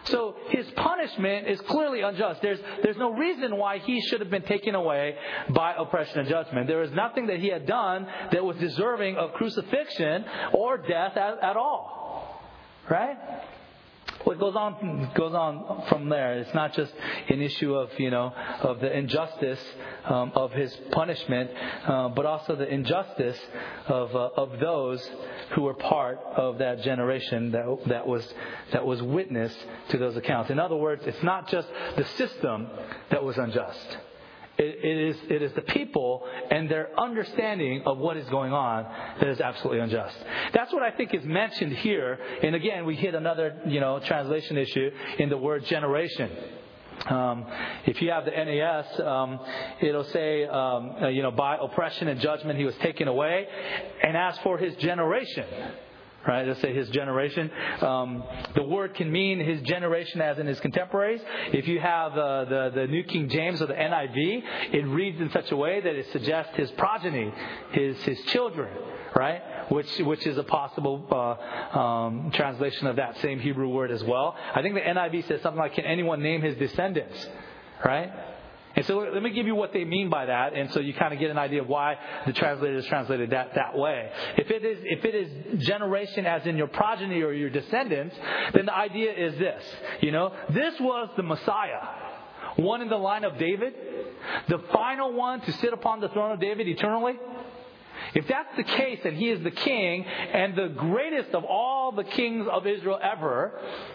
So his punishment is clearly unjust. There's, there's no reason why he should have been taken away by oppression and judgment. There is nothing that he had done that was deserving of crucifixion or death at, at all. Right? What goes on goes on from there. It's not just an issue of, you know, of the injustice um, of his punishment, uh, but also the injustice of uh, of those who were part of that generation that that was that was witness to those accounts. In other words, it's not just the system that was unjust. It, it is it is the people and their understanding of what is going on that is absolutely unjust. That's what I think is mentioned here. And again, we hit another, you know, translation issue in the word generation. Um, if you have the N A S, um, it'll say, um, uh, you know, by oppression and judgment he was taken away. And as for his generation, right, let's say his generation. Um, the word can mean his generation as in his contemporaries. If you have uh, the, the New King James or the N I V, it reads in such a way that it suggests his progeny, his his children, right? Which which is a possible uh, um, translation of that same Hebrew word as well. I think the N I V says something like, can anyone name his descendants, right? And so let me give you what they mean by that, and so you kind of get an idea of why the translator is translated that, that way. If it is if it is generation as in your progeny or your descendants, then the idea is this. You know, this was the Messiah, one in the line of David, the final one to sit upon the throne of David eternally. If that's the case, and he is the king and the greatest of all the kings of Israel ever,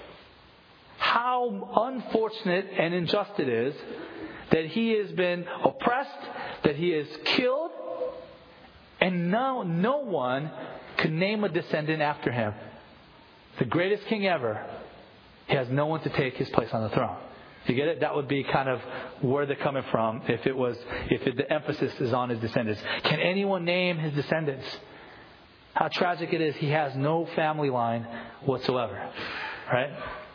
how unfortunate and unjust it is that he has been oppressed, that he is killed, and no, no one could name a descendant after him. The greatest king ever, he has no one to take his place on the throne. You get it? That would be kind of where they're coming from if it was, if it, the emphasis is on his descendants. Can anyone name his descendants? How tragic it is, he has no family line whatsoever. Right?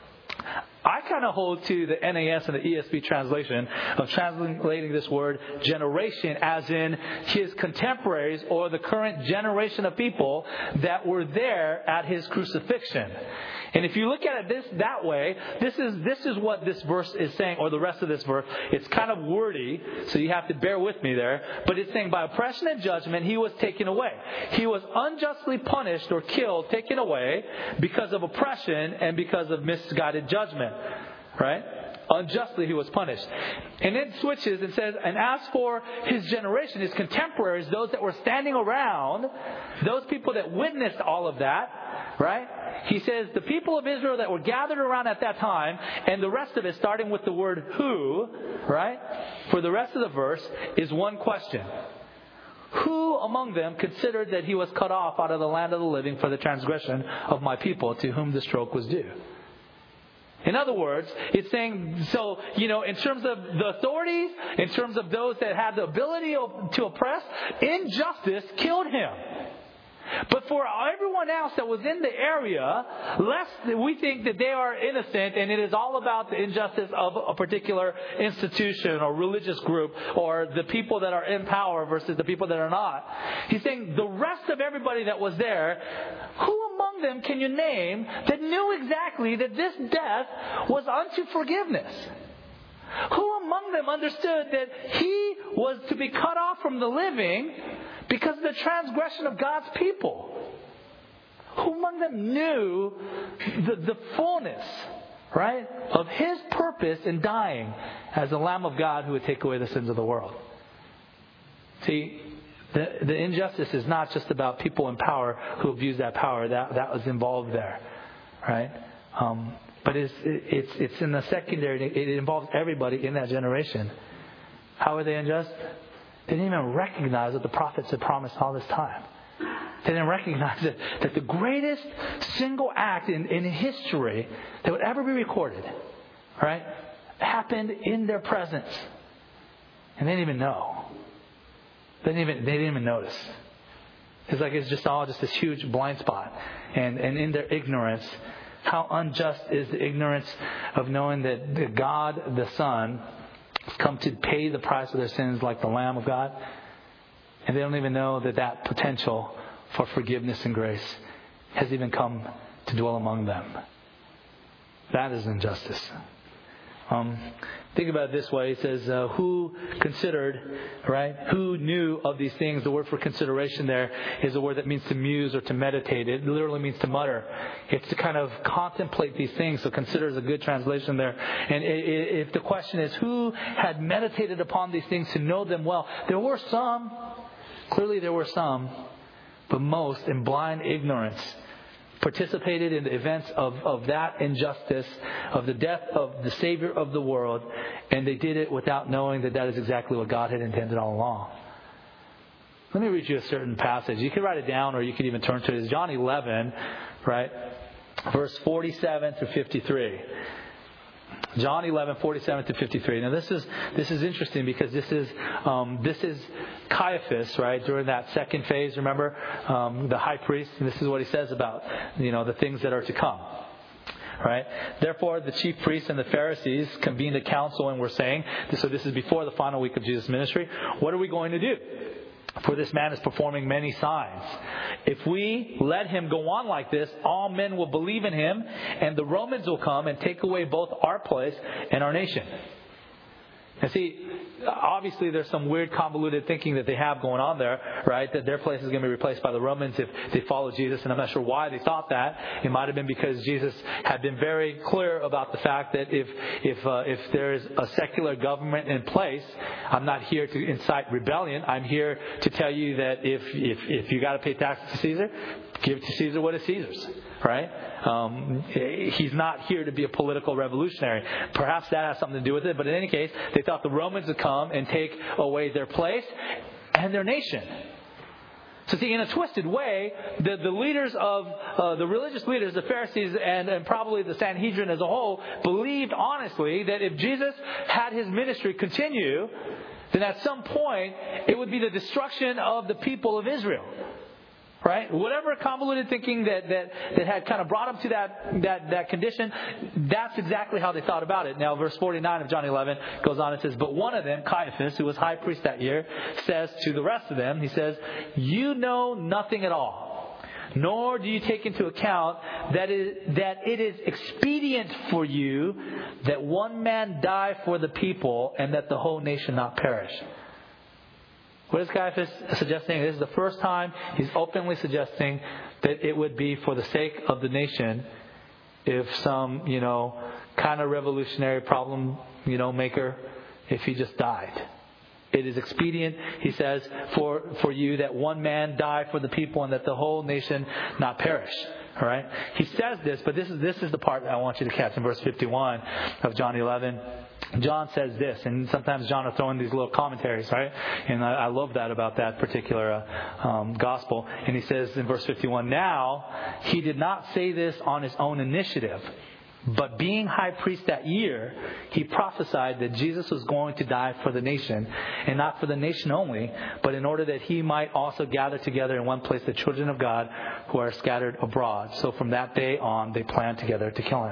I kind of hold to the N A S and the E S V translation of translating this word generation as in his contemporaries or the current generation of people that were there at his crucifixion. And if you look at it this that way, this is this is what this verse is saying, or the rest of this verse. It's kind of wordy, so you have to bear with me there. But it's saying by oppression and judgment, he was taken away. He was unjustly punished or killed, taken away because of oppression and because of misguided judgment. Right? Unjustly he was punished. And it switches and says, and as for his generation, his contemporaries, those that were standing around, those people that witnessed all of that, right? He says the people of Israel that were gathered around at that time, and the rest of it, starting with the word who, right? For the rest of the verse is one question. Who among them considered that he was cut off out of the land of the living for the transgression of my people to whom the stroke was due? In other words, it's saying, so, you know, in terms of the authorities, in terms of those that had the ability to oppress, injustice killed him. But for everyone else that was in the area, lest we think that they are innocent and it is all about the injustice of a particular institution or religious group or the people that are in power versus the people that are not. He's saying the rest of everybody that was there, who among them can you name that knew exactly that this death was unto forgiveness? Who among them understood that he was to be cut off from the living because of the transgression of God's people? Who among them knew the, the fullness, right, of his purpose in dying as the Lamb of God who would take away the sins of the world? See, the, the injustice is not just about people in power who abuse that power. That, that was involved there, right? Um, but it's, it's, it's in the secondary. It involves everybody in that generation. How are they unjust? They didn't even recognize what the prophets had promised all this time. They didn't recognize that, that the greatest single act in, in history that would ever be recorded, right, happened in their presence. And they didn't even know. They didn't even, they didn't even notice. It's like it's just all just this huge blind spot. And, and in their ignorance, how unjust is the ignorance of knowing that the God, the Son, has come to pay the price of their sins like the Lamb of God. And they don't even know that that potential for forgiveness and grace has even come to dwell among them. That is injustice. Um, think about it this way. It says, uh, who considered, right? Who knew of these things? The word for consideration there is a word that means to muse or to meditate. It literally means to mutter. It's to kind of contemplate these things. So consider is a good translation there. And if the question is, who had meditated upon these things to know them well? There were some. Clearly there were some. But most, in blind ignorance, participated in the events of, of that injustice, of the death of the Savior of the world, and they did it without knowing that that is exactly what God had intended all along. Let me read you a certain passage. You can write it down, or you can even turn to it. It's John eleven, right? Verse forty-seven through fifty-three. John eleven, forty-seven to fifty-three. Now this is this is interesting because this is um, this is Caiaphas, right? During that second phase, remember, um, the high priest. And this is what he says about, you know, the things that are to come. Right? Therefore, the chief priests and the Pharisees convened a council and were saying, so this is before the final week of Jesus' ministry, what are we going to do? For this man is performing many signs. If we let him go on like this, all men will believe in him, and the Romans will come and take away both our place and our nation. And see, obviously there's some weird convoluted thinking that they have going on there, right? That their place is going to be replaced by the Romans if they follow Jesus. And I'm not sure why they thought that. It might have been because Jesus had been very clear about the fact that if if uh, if there's a secular government in place, I'm not here to incite rebellion. I'm here to tell you that if if if you got to pay taxes to Caesar, give to Caesar what is Caesar's, right? Um, he's not here to be a political revolutionary. Perhaps that has something to do with it. But in any case, they thought the Romans would come and take away their place and their nation. So see, in a twisted way, the, the leaders of, uh, the religious leaders, the Pharisees and, and probably the Sanhedrin as a whole, believed honestly that if Jesus had his ministry continue, then at some point it would be the destruction of the people of Israel. Right? Whatever convoluted thinking that, that, that had kind of brought them to that, that, that condition, that's exactly how they thought about it. Now, verse forty-nine of John eleven goes on and says, but one of them, Caiaphas, who was high priest that year, says to the rest of them, he says, you know nothing at all, nor do you take into account that it, that it is expedient for you that one man die for the people and that the whole nation not perish. What is Caiaphas suggesting? This is the first time he's openly suggesting that it would be for the sake of the nation if some, you know, kind of revolutionary problem, you know, maker, if he just died. It is expedient, he says, for, for you that one man die for the people and that the whole nation not perish. All right? He says this, but this is this is the part that I want you to catch in verse fifty-one of John eleven. John says this, and sometimes John will throw in these little commentaries, right? And I, I love that about that particular uh, um, gospel. And he says in verse fifty-one, now he did not say this on his own initiative, but being high priest that year, he prophesied that Jesus was going to die for the nation, and not for the nation only, but in order that he might also gather together in one place the children of God who are scattered abroad. So from that day on, they planned together to kill him.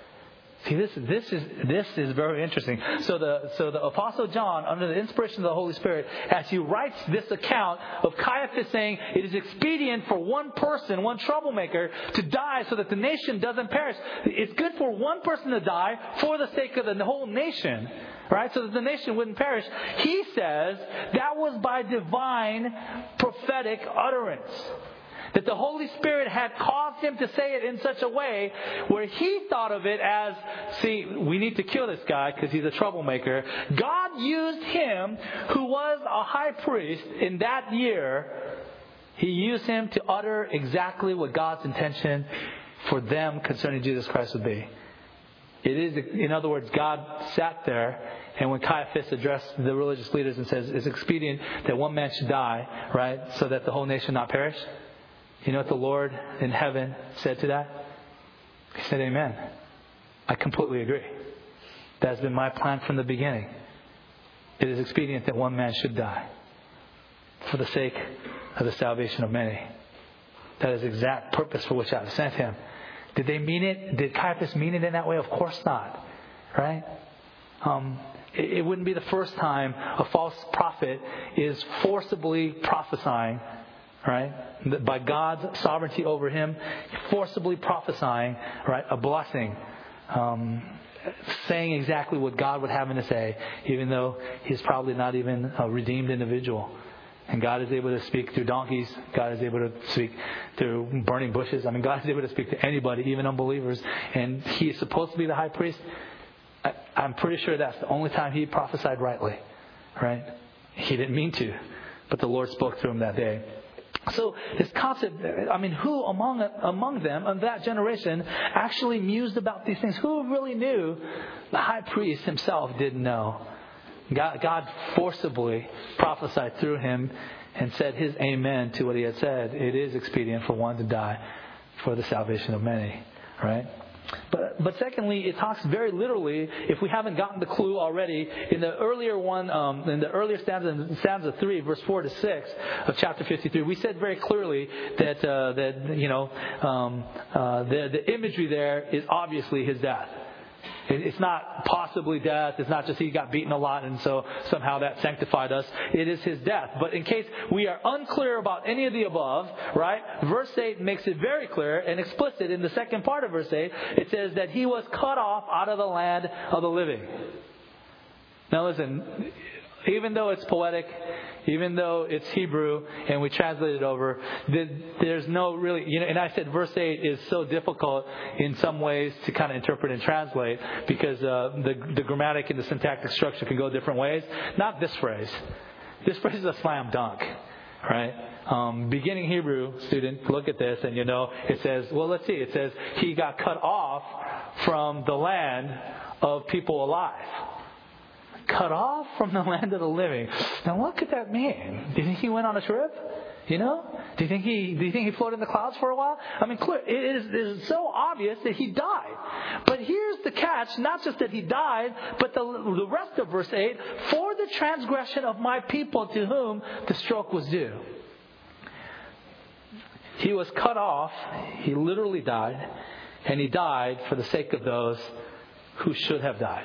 See, this this is this is very interesting. So the so the Apostle John, under the inspiration of the Holy Spirit, as he writes this account of Caiaphas saying it is expedient for one person, one troublemaker, to die so that the nation doesn't perish. It's good for one person to die for the sake of the whole nation, right? So that the nation wouldn't perish. He says that was by divine prophetic utterance. That the Holy Spirit had caused him to say it in such a way where he thought of it as, see, we need to kill this guy because he's a troublemaker. God used him, who was a high priest in that year, he used him to utter exactly what God's intention for them concerning Jesus Christ would be. It is, in other words, God sat there, and when Caiaphas addressed the religious leaders and says, it's expedient that one man should die, right, so that the whole nation not perish. You know what the Lord in heaven said to that? He said, amen. I completely agree. That has been my plan from the beginning. It is expedient that one man should die for the sake of the salvation of many. That is the exact purpose for which I have sent him. Did they mean it? Did Caiaphas mean it in that way? Of course not. Right? Um, it, it wouldn't be the first time a false prophet is forcibly prophesying, right? By God's sovereignty over him, forcibly prophesying, right, a blessing um, saying exactly what God would have him to say, even though he's probably not even a redeemed individual. And God is able to speak through donkeys. God is able to speak through burning bushes. I mean, God is able to speak to anybody, even unbelievers. And he is supposed to be the high priest. I, I'm pretty sure that's the only time he prophesied rightly, right? He didn't mean to, but the Lord spoke to him that day. So this concept, I mean, who among among them in that generation actually mused about these things? Who really knew? The high priest himself didn't know. God, God forcibly prophesied through him and said his amen to what he had said. It is expedient for one to die for the salvation of many, right? But but secondly, it talks very literally, if we haven't gotten the clue already, in the earlier one, um, in the earlier stanza, stanza three, verse four to six of chapter fifty-three, we said very clearly that uh, that you know um, uh, the the imagery there is obviously his death. It's not possibly death. It's not just he got beaten a lot and so somehow that sanctified us. It is his death. But in case we are unclear about any of the above, right, verse eight makes it very clear and explicit in the second part of verse eight. It says that he was cut off out of the land of the living. Now listen, even though it's poetic, even though it's Hebrew and we translate it over, there's no really, you know, and I said verse eight is so difficult in some ways to kind of interpret and translate because uh, the, the grammatic and the syntactic structure can go different ways. Not this phrase. This phrase is a slam dunk, right? Um, beginning Hebrew student, look at this and you know, it says, well, let's see, it says he got cut off from the land of people alive. Cut off from the land of the living. Now, what could that mean? Do you think he went on a trip? You know? Do you think he? Do you think he floated in the clouds for a while? I mean, clear, it is, it is so obvious that he died. But here's the catch: not just that he died, but the the rest of verse eight: for the transgression of my people, to whom the stroke was due. He was cut off. He literally died, and he died for the sake of those who should have died.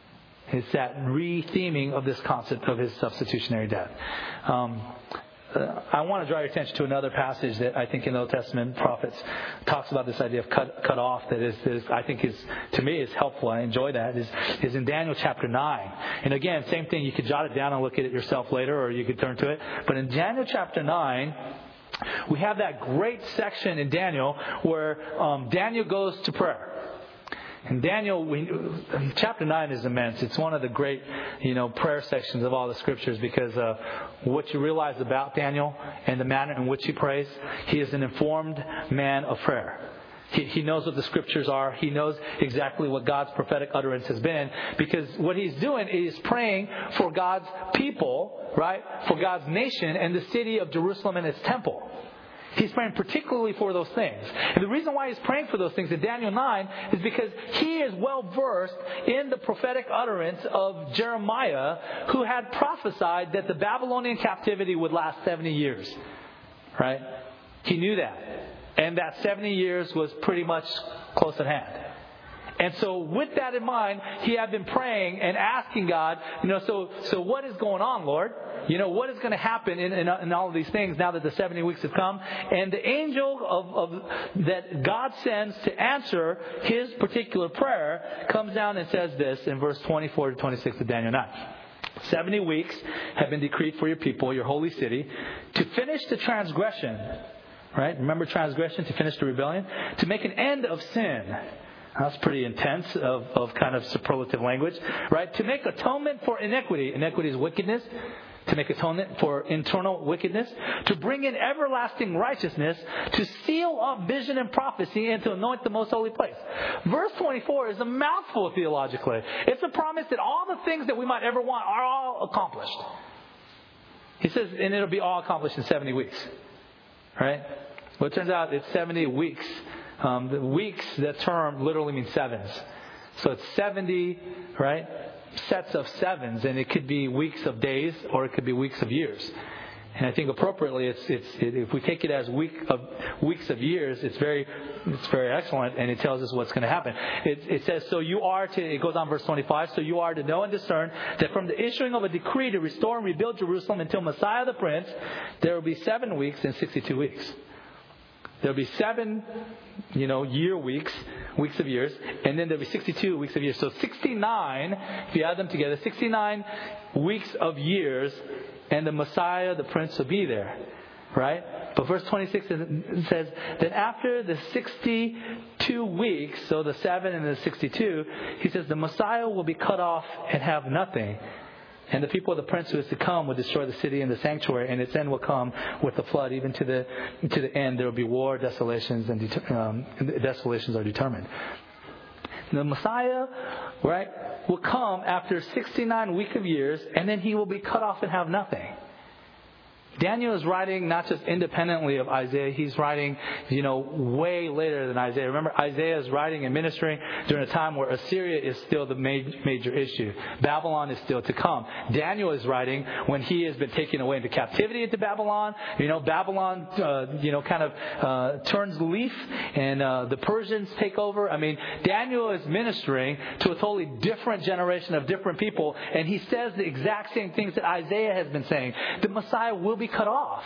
It's that re-theming of this concept of his substitutionary death. Um, uh, I want to draw your attention to another passage that I think in the Old Testament prophets talks about this idea of cut cut off. That is, is I think is to me is helpful. I enjoy that. Is is in Daniel chapter nine. And again, same thing. You could jot it down and look at it yourself later, or you could turn to it. But in Daniel chapter nine, we have that great section in Daniel where um, Daniel goes to prayer. And Daniel, we, chapter nine is immense. It's one of the great, you know, prayer sections of all the scriptures because uh, what you realize about Daniel and the manner in which he prays, he is an informed man of prayer. He, he knows what the scriptures are. He knows exactly what God's prophetic utterance has been because what he's doing is praying for God's people, right, for God's nation and the city of Jerusalem and its temple. He's praying particularly for those things. And the reason why he's praying for those things in Daniel nine is because he is well versed in the prophetic utterance of Jeremiah, who had prophesied that the Babylonian captivity would last seventy years. Right? He knew that. And that seventy years was pretty much close at hand. And so with that in mind, he had been praying and asking God, you know, so so what is going on, Lord? You know, what is going to happen in, in, in all of these things now that the seventy weeks have come? And the angel of, of that God sends to answer his particular prayer comes down and says this in verse twenty-four to twenty-six of Daniel nine. seventy weeks have been decreed for your people, your holy city, to finish the transgression. Right? Remember transgression, to finish the rebellion? To make an end of sin. That's pretty intense of, of kind of superlative language, right? To make atonement for iniquity. Iniquity is wickedness. To make atonement for internal wickedness. To bring in everlasting righteousness. To seal up vision and prophecy and to anoint the most holy place. Verse twenty-four is a mouthful theologically. It's a promise that all the things that we might ever want are all accomplished. He says, and it'll be all accomplished in seventy weeks. Right? Well, it turns out it's seventy weeks. Um, the weeks, that term literally means sevens. So it's seventy, right, sets of sevens. And it could be weeks of days or it could be weeks of years. And I think appropriately, it's it's it, if we take it as week of weeks of years, it's very it's very excellent, and it tells us what's going to happen. It, it says, so you are to, it goes on verse twenty-five, so you are to know and discern that from the issuing of a decree to restore and rebuild Jerusalem until Messiah the Prince, there will be seven weeks and sixty-two weeks. There'll be seven, you know, year weeks, weeks of years, and then there'll be sixty-two weeks of years. So sixty-nine, if you add them together, sixty-nine weeks of years, and the Messiah, the Prince, will be there, right? But verse twenty-six says that after the sixty-two weeks, so the seven and the sixty-two, he says the Messiah will be cut off and have nothing. And the people of the prince who is to come will destroy the city and the sanctuary, and its end will come with the flood. Even to the to the end, there will be war, desolations, and det- um, desolations are determined. The Messiah, right, will come after sixty-nine weeks of years, and then he will be cut off and have nothing. Daniel is writing not just independently of Isaiah. He's writing, you know, way later than Isaiah. Remember, Isaiah is writing and ministering during a time where Assyria is still the major issue. Babylon is still to come. Daniel is writing when he has been taken away into captivity into Babylon. You know, Babylon, uh, you know, kind of uh, turns leaf, and uh, the Persians take over. I mean, Daniel is ministering to a totally different generation of different people, and he says the exact same things that Isaiah has been saying. The Messiah will be cut off.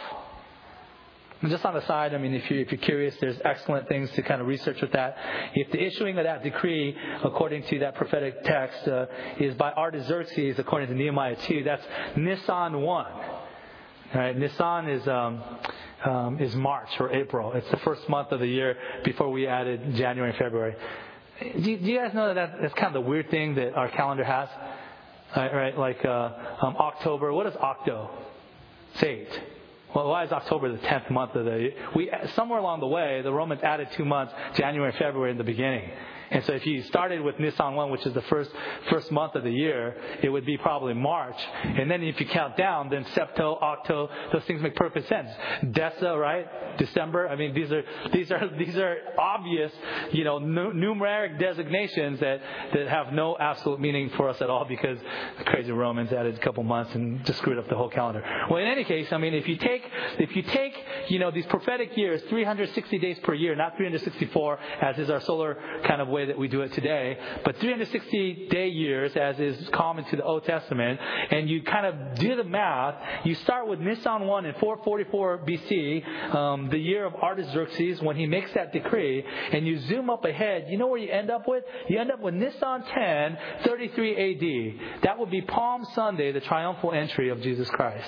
And just on the side, I mean, if, you, if you're curious, there's excellent things to kind of research with that. If the issuing of that decree, according to that prophetic text, uh, is by Artaxerxes, according to Nehemiah two, that's Nisan one. Right? Nisan is um, um, is March or April. It's the first month of the year before we added January and February. Do you, do you guys know that, that that's kind of the weird thing that our calendar has? Right? right? Like uh, um, October. What is Octo? Say it. Well, why is October the tenth month of the year? We, somewhere along the way, the Romans added two months, January and February in the beginning. And so if you started with Nisan one, which is the first first month of the year, it would be probably March. And then if you count down, then Septo, Octo, those things make perfect sense. Desa, right? December. I mean, these are these are these are obvious, you know, numeric designations that, that have no absolute meaning for us at all, because the crazy Romans added a couple months and just screwed up the whole calendar. Well, in any case, I mean, if you take if you take you know these prophetic years, three hundred sixty days per year, not three hundred sixty-four, as is our solar kind of way that we do it today, but three hundred sixty day years, as is common to the Old Testament, and you kind of do the math. You start with Nisan one in four forty-four B C, um, the year of Artaxerxes, when he makes that decree, and you zoom up ahead. You know where you end up with? You end up with Nisan ten, thirty-three A D. That would be Palm Sunday, the triumphal entry of Jesus Christ.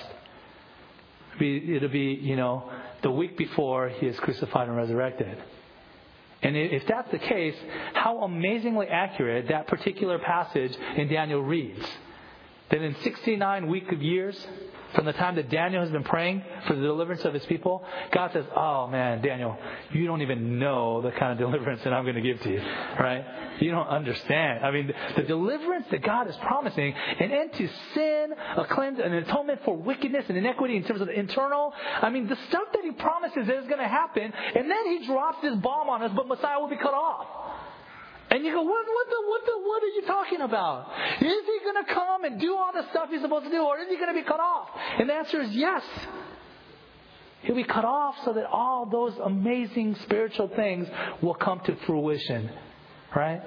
It'll be, it'll be you know, the week before he is crucified and resurrected. And if that's the case, how amazingly accurate that particular passage in Daniel reads. That in sixty-nine week of years, from the time that Daniel has been praying for the deliverance of his people, God says, oh man, Daniel, you don't even know the kind of deliverance that I'm going to give to you, right? You don't understand. I mean, the deliverance that God is promising, an end to sin, a cleanse, an atonement for wickedness and iniquity in terms of the internal. I mean, the stuff that he promises is going to happen, and then he drops this bomb on us, but Messiah will be cut off. And you go, what, what the, what the, what are you talking about? Is he going to come and do all the stuff he's supposed to do, or is he going to be cut off? And the answer is yes. He'll be cut off so that all those amazing spiritual things will come to fruition, right?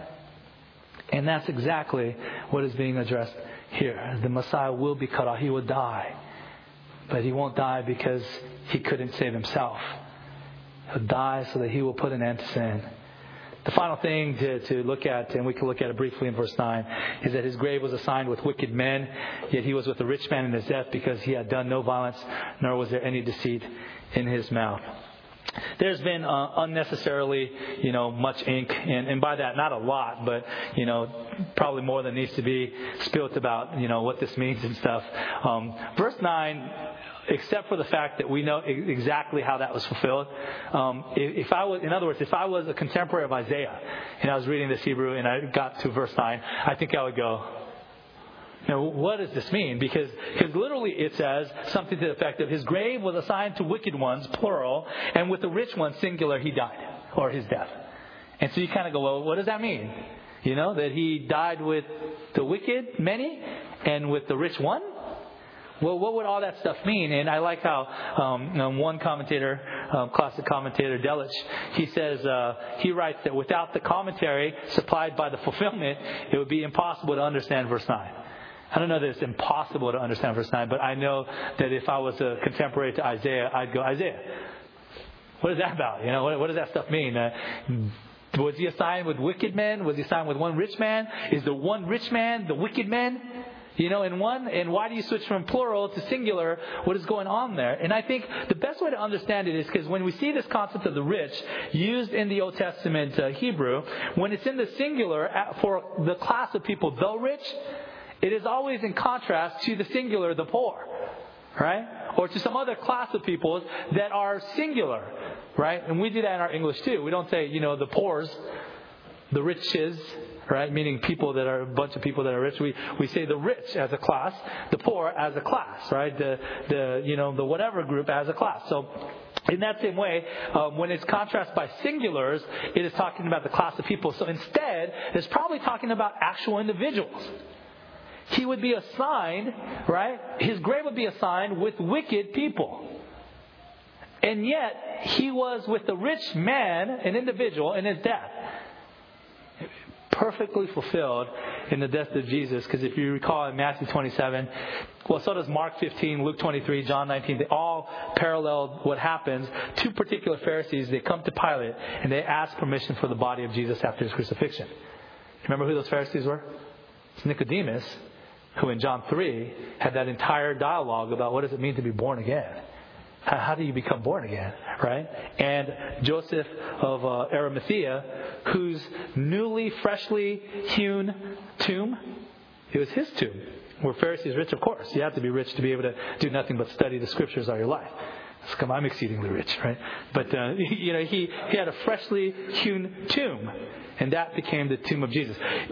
And that's exactly what is being addressed here. The Messiah will be cut off. He will die, but he won't die because he couldn't save himself. He'll die so that he will put an end to sin. The final thing to, to look at, and we can look at it briefly in verse nine, is that his grave was assigned with wicked men, yet he was with a rich man in his death, because he had done no violence, nor was there any deceit in his mouth. There's been uh, unnecessarily, you know, much ink, and, and by that, not a lot, but, you know, probably more than needs to be spilt about, you know, what this means and stuff. Um, verse nine, except for the fact that we know exactly how that was fulfilled. Um, if, if I was, in other words, if I was a contemporary of Isaiah, and I was reading this Hebrew, and I got to verse nine, I think I would go, now, what does this mean? Because, because literally it says something to the effect of his grave was assigned to wicked ones, plural, and with the rich one, singular, he died, or his death. And so you kind of go, well, what does that mean? You know, that he died with the wicked, many, and with the rich one? Well, what would all that stuff mean? And I like how um, you know, one commentator, um, classic commentator, Delitzsch, he says, uh, he writes that without the commentary supplied by the fulfillment, it would be impossible to understand verse nine. I don't know that it's impossible to understand verse nine, but I know that if I was a contemporary to Isaiah, I'd go, Isaiah, What is that about? You know, what, what does that stuff mean? Uh, was he assigned with wicked men? Was he assigned with one rich man? Is the one rich man the wicked men? You know, in one, and why do you switch from plural to singular? What is going on there? And I think the best way to understand it is because when we see this concept of the rich used in the Old Testament uh, Hebrew, when it's in the singular for the class of people, the rich, it is always in contrast to the singular, the poor, right? Or to some other class of people that are singular, right? And we do that in our English too. We don't say, you know, the poors, the riches, right? Meaning people that are a bunch of people that are rich. We we say the rich as a class, the poor as a class, right? The the you know the whatever group as a class. So in that same way, um, when it's contrasted by singulars, it is talking about the class of people. So instead, it's probably talking about actual individuals. He would be assigned, right? His grave would be assigned with wicked people. And yet, he was with the rich man, an individual, in his death. Perfectly fulfilled in the death of Jesus. Because if you recall in Matthew twenty-seven, well, so does Mark fifteen, Luke twenty-three, John nineteen. They all paralleled what happens. Two particular Pharisees, they come to Pilate and they ask permission for the body of Jesus after his crucifixion. Remember who those Pharisees were? It's Nicodemus, who in John three had that entire dialogue about what does it mean to be born again. How do you become born again, right? And Joseph of uh, Arimathea, whose newly, freshly hewn tomb, it was his tomb. Were Pharisees rich? Of course. You have to be rich to be able to do nothing but study the Scriptures all your life. Come, I'm exceedingly rich, right? But, uh, you know, he, he had a freshly hewn tomb, and that became the tomb of Jesus.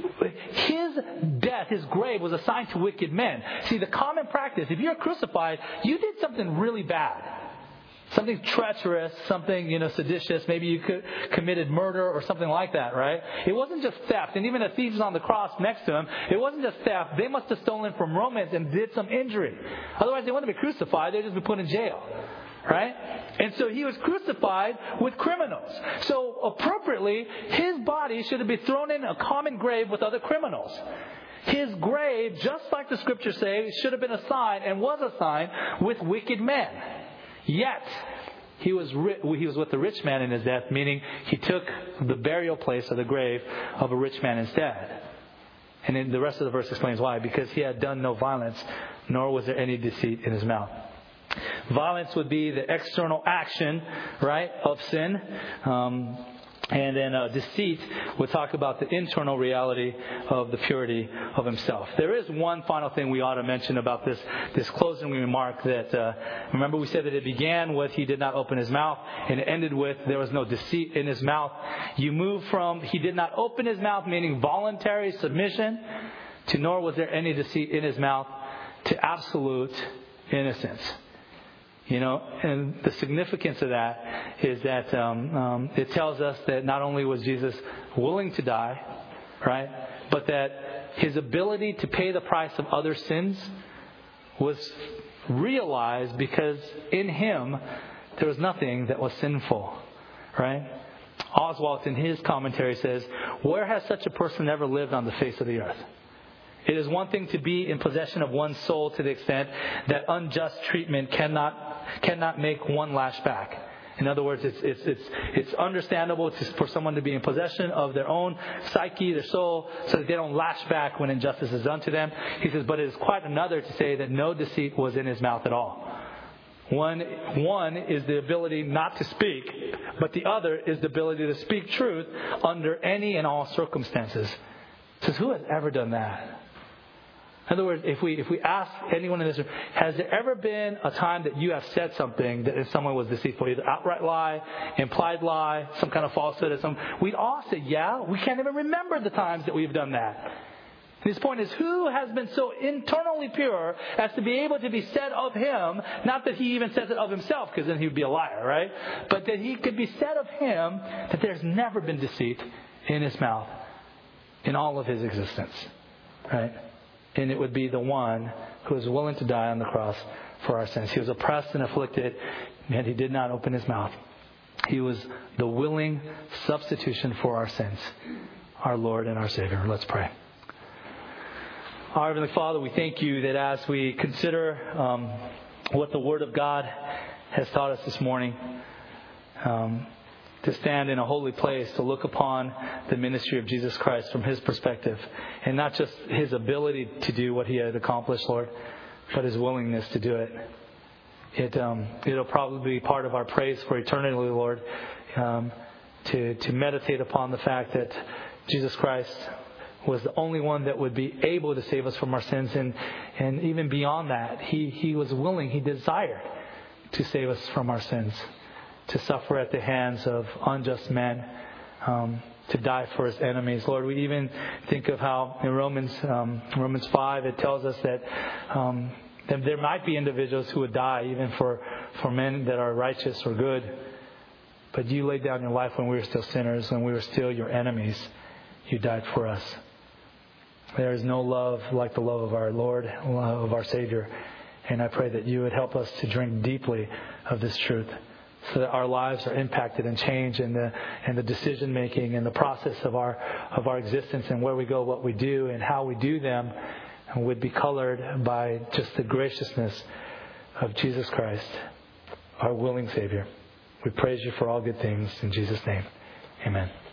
His death, his grave, was assigned to wicked men. See, the common practice, if you're crucified, you did something really bad. Something treacherous, something, you know, seditious. Maybe you could, committed murder or something like that, right? It wasn't just theft. And even the thieves on the cross next to him, it wasn't just theft. They must have stolen from Romans and did some injury. Otherwise, they wouldn't be crucified. They'd just be put in jail, right? And so he was crucified with criminals. So appropriately, his body should have been thrown in a common grave with other criminals. His grave, just like the Scriptures say, should have been assigned and was assigned with wicked men. Yet, he was ri- he was with the rich man in his death, meaning he took the burial place or the grave of a rich man instead. And then the rest of the verse explains why. Because he had done no violence, nor was there any deceit in his mouth. Violence would be the external action, right, of sin. Um, and then uh, deceit would talk about the internal reality of the purity of himself. There is one final thing we ought to mention about this, this closing remark that, uh, remember we said that it began with he did not open his mouth and it ended with there was no deceit in his mouth. You move from he did not open his mouth, meaning voluntary submission, to nor was there any deceit in his mouth, to absolute innocence. You know, and the significance of that is that um, um, it tells us that not only was Jesus willing to die, right, but that his ability to pay the price of other sins was realized because in him there was nothing that was sinful, right? Oswalt in his commentary says, "Where has such a person ever lived on the face of the earth? It is one thing to be in possession of one's soul to the extent that unjust treatment cannot cannot make one lash back. In other words, it's it's it's it's understandable to, for someone to be in possession of their own psyche, their soul, so that they don't lash back when injustice is done to them." He says, but it is quite another to say that no deceit was in his mouth at all. One one is the ability not to speak, but the other is the ability to speak truth under any and all circumstances. He says, who has ever done that? In other words, if we if we ask anyone in this room, has there ever been a time that you have said something that if someone was deceitful, either outright lie, implied lie, some kind of falsehood, or some, we'd all say, yeah, we can't even remember the times that we've done that. His point is, who has been so internally pure as to be able to be said of him, not that he even says it of himself, because then he would be a liar, right? But that he could be said of him that there's never been deceit in his mouth in all of his existence, right? And it would be the one who was willing to die on the cross for our sins. He was oppressed and afflicted, and he did not open his mouth. He was the willing substitution for our sins, our Lord and our Savior. Let's pray. Our Heavenly Father, we thank you that as we consider um, what the Word of God has taught us this morning, um, to stand in a holy place, to look upon the ministry of Jesus Christ from His perspective. And not just His ability to do what He had accomplished, Lord, but His willingness to do it. It, um, it'll probably be part of our praise for eternity, Lord, um, to, to meditate upon the fact that Jesus Christ was the only one that would be able to save us from our sins. And, and even beyond that, He, He was willing, He desired to save us from our sins, to suffer at the hands of unjust men, um, to die for His enemies. Lord, we even think of how in Romans um, Romans five, it tells us that um, that there might be individuals who would die even for, for men that are righteous or good. But You laid down Your life when we were still sinners, when we were still Your enemies. You died for us. There is no love like the love of our Lord, love of our Savior. And I pray that You would help us to drink deeply of this truth, so that our lives are impacted and changed, in the and the decision making and the process of our of our existence, and where we go, what we do, and how we do them, would be colored by just the graciousness of Jesus Christ, our willing Savior. We praise You for all good things in Jesus' name. Amen.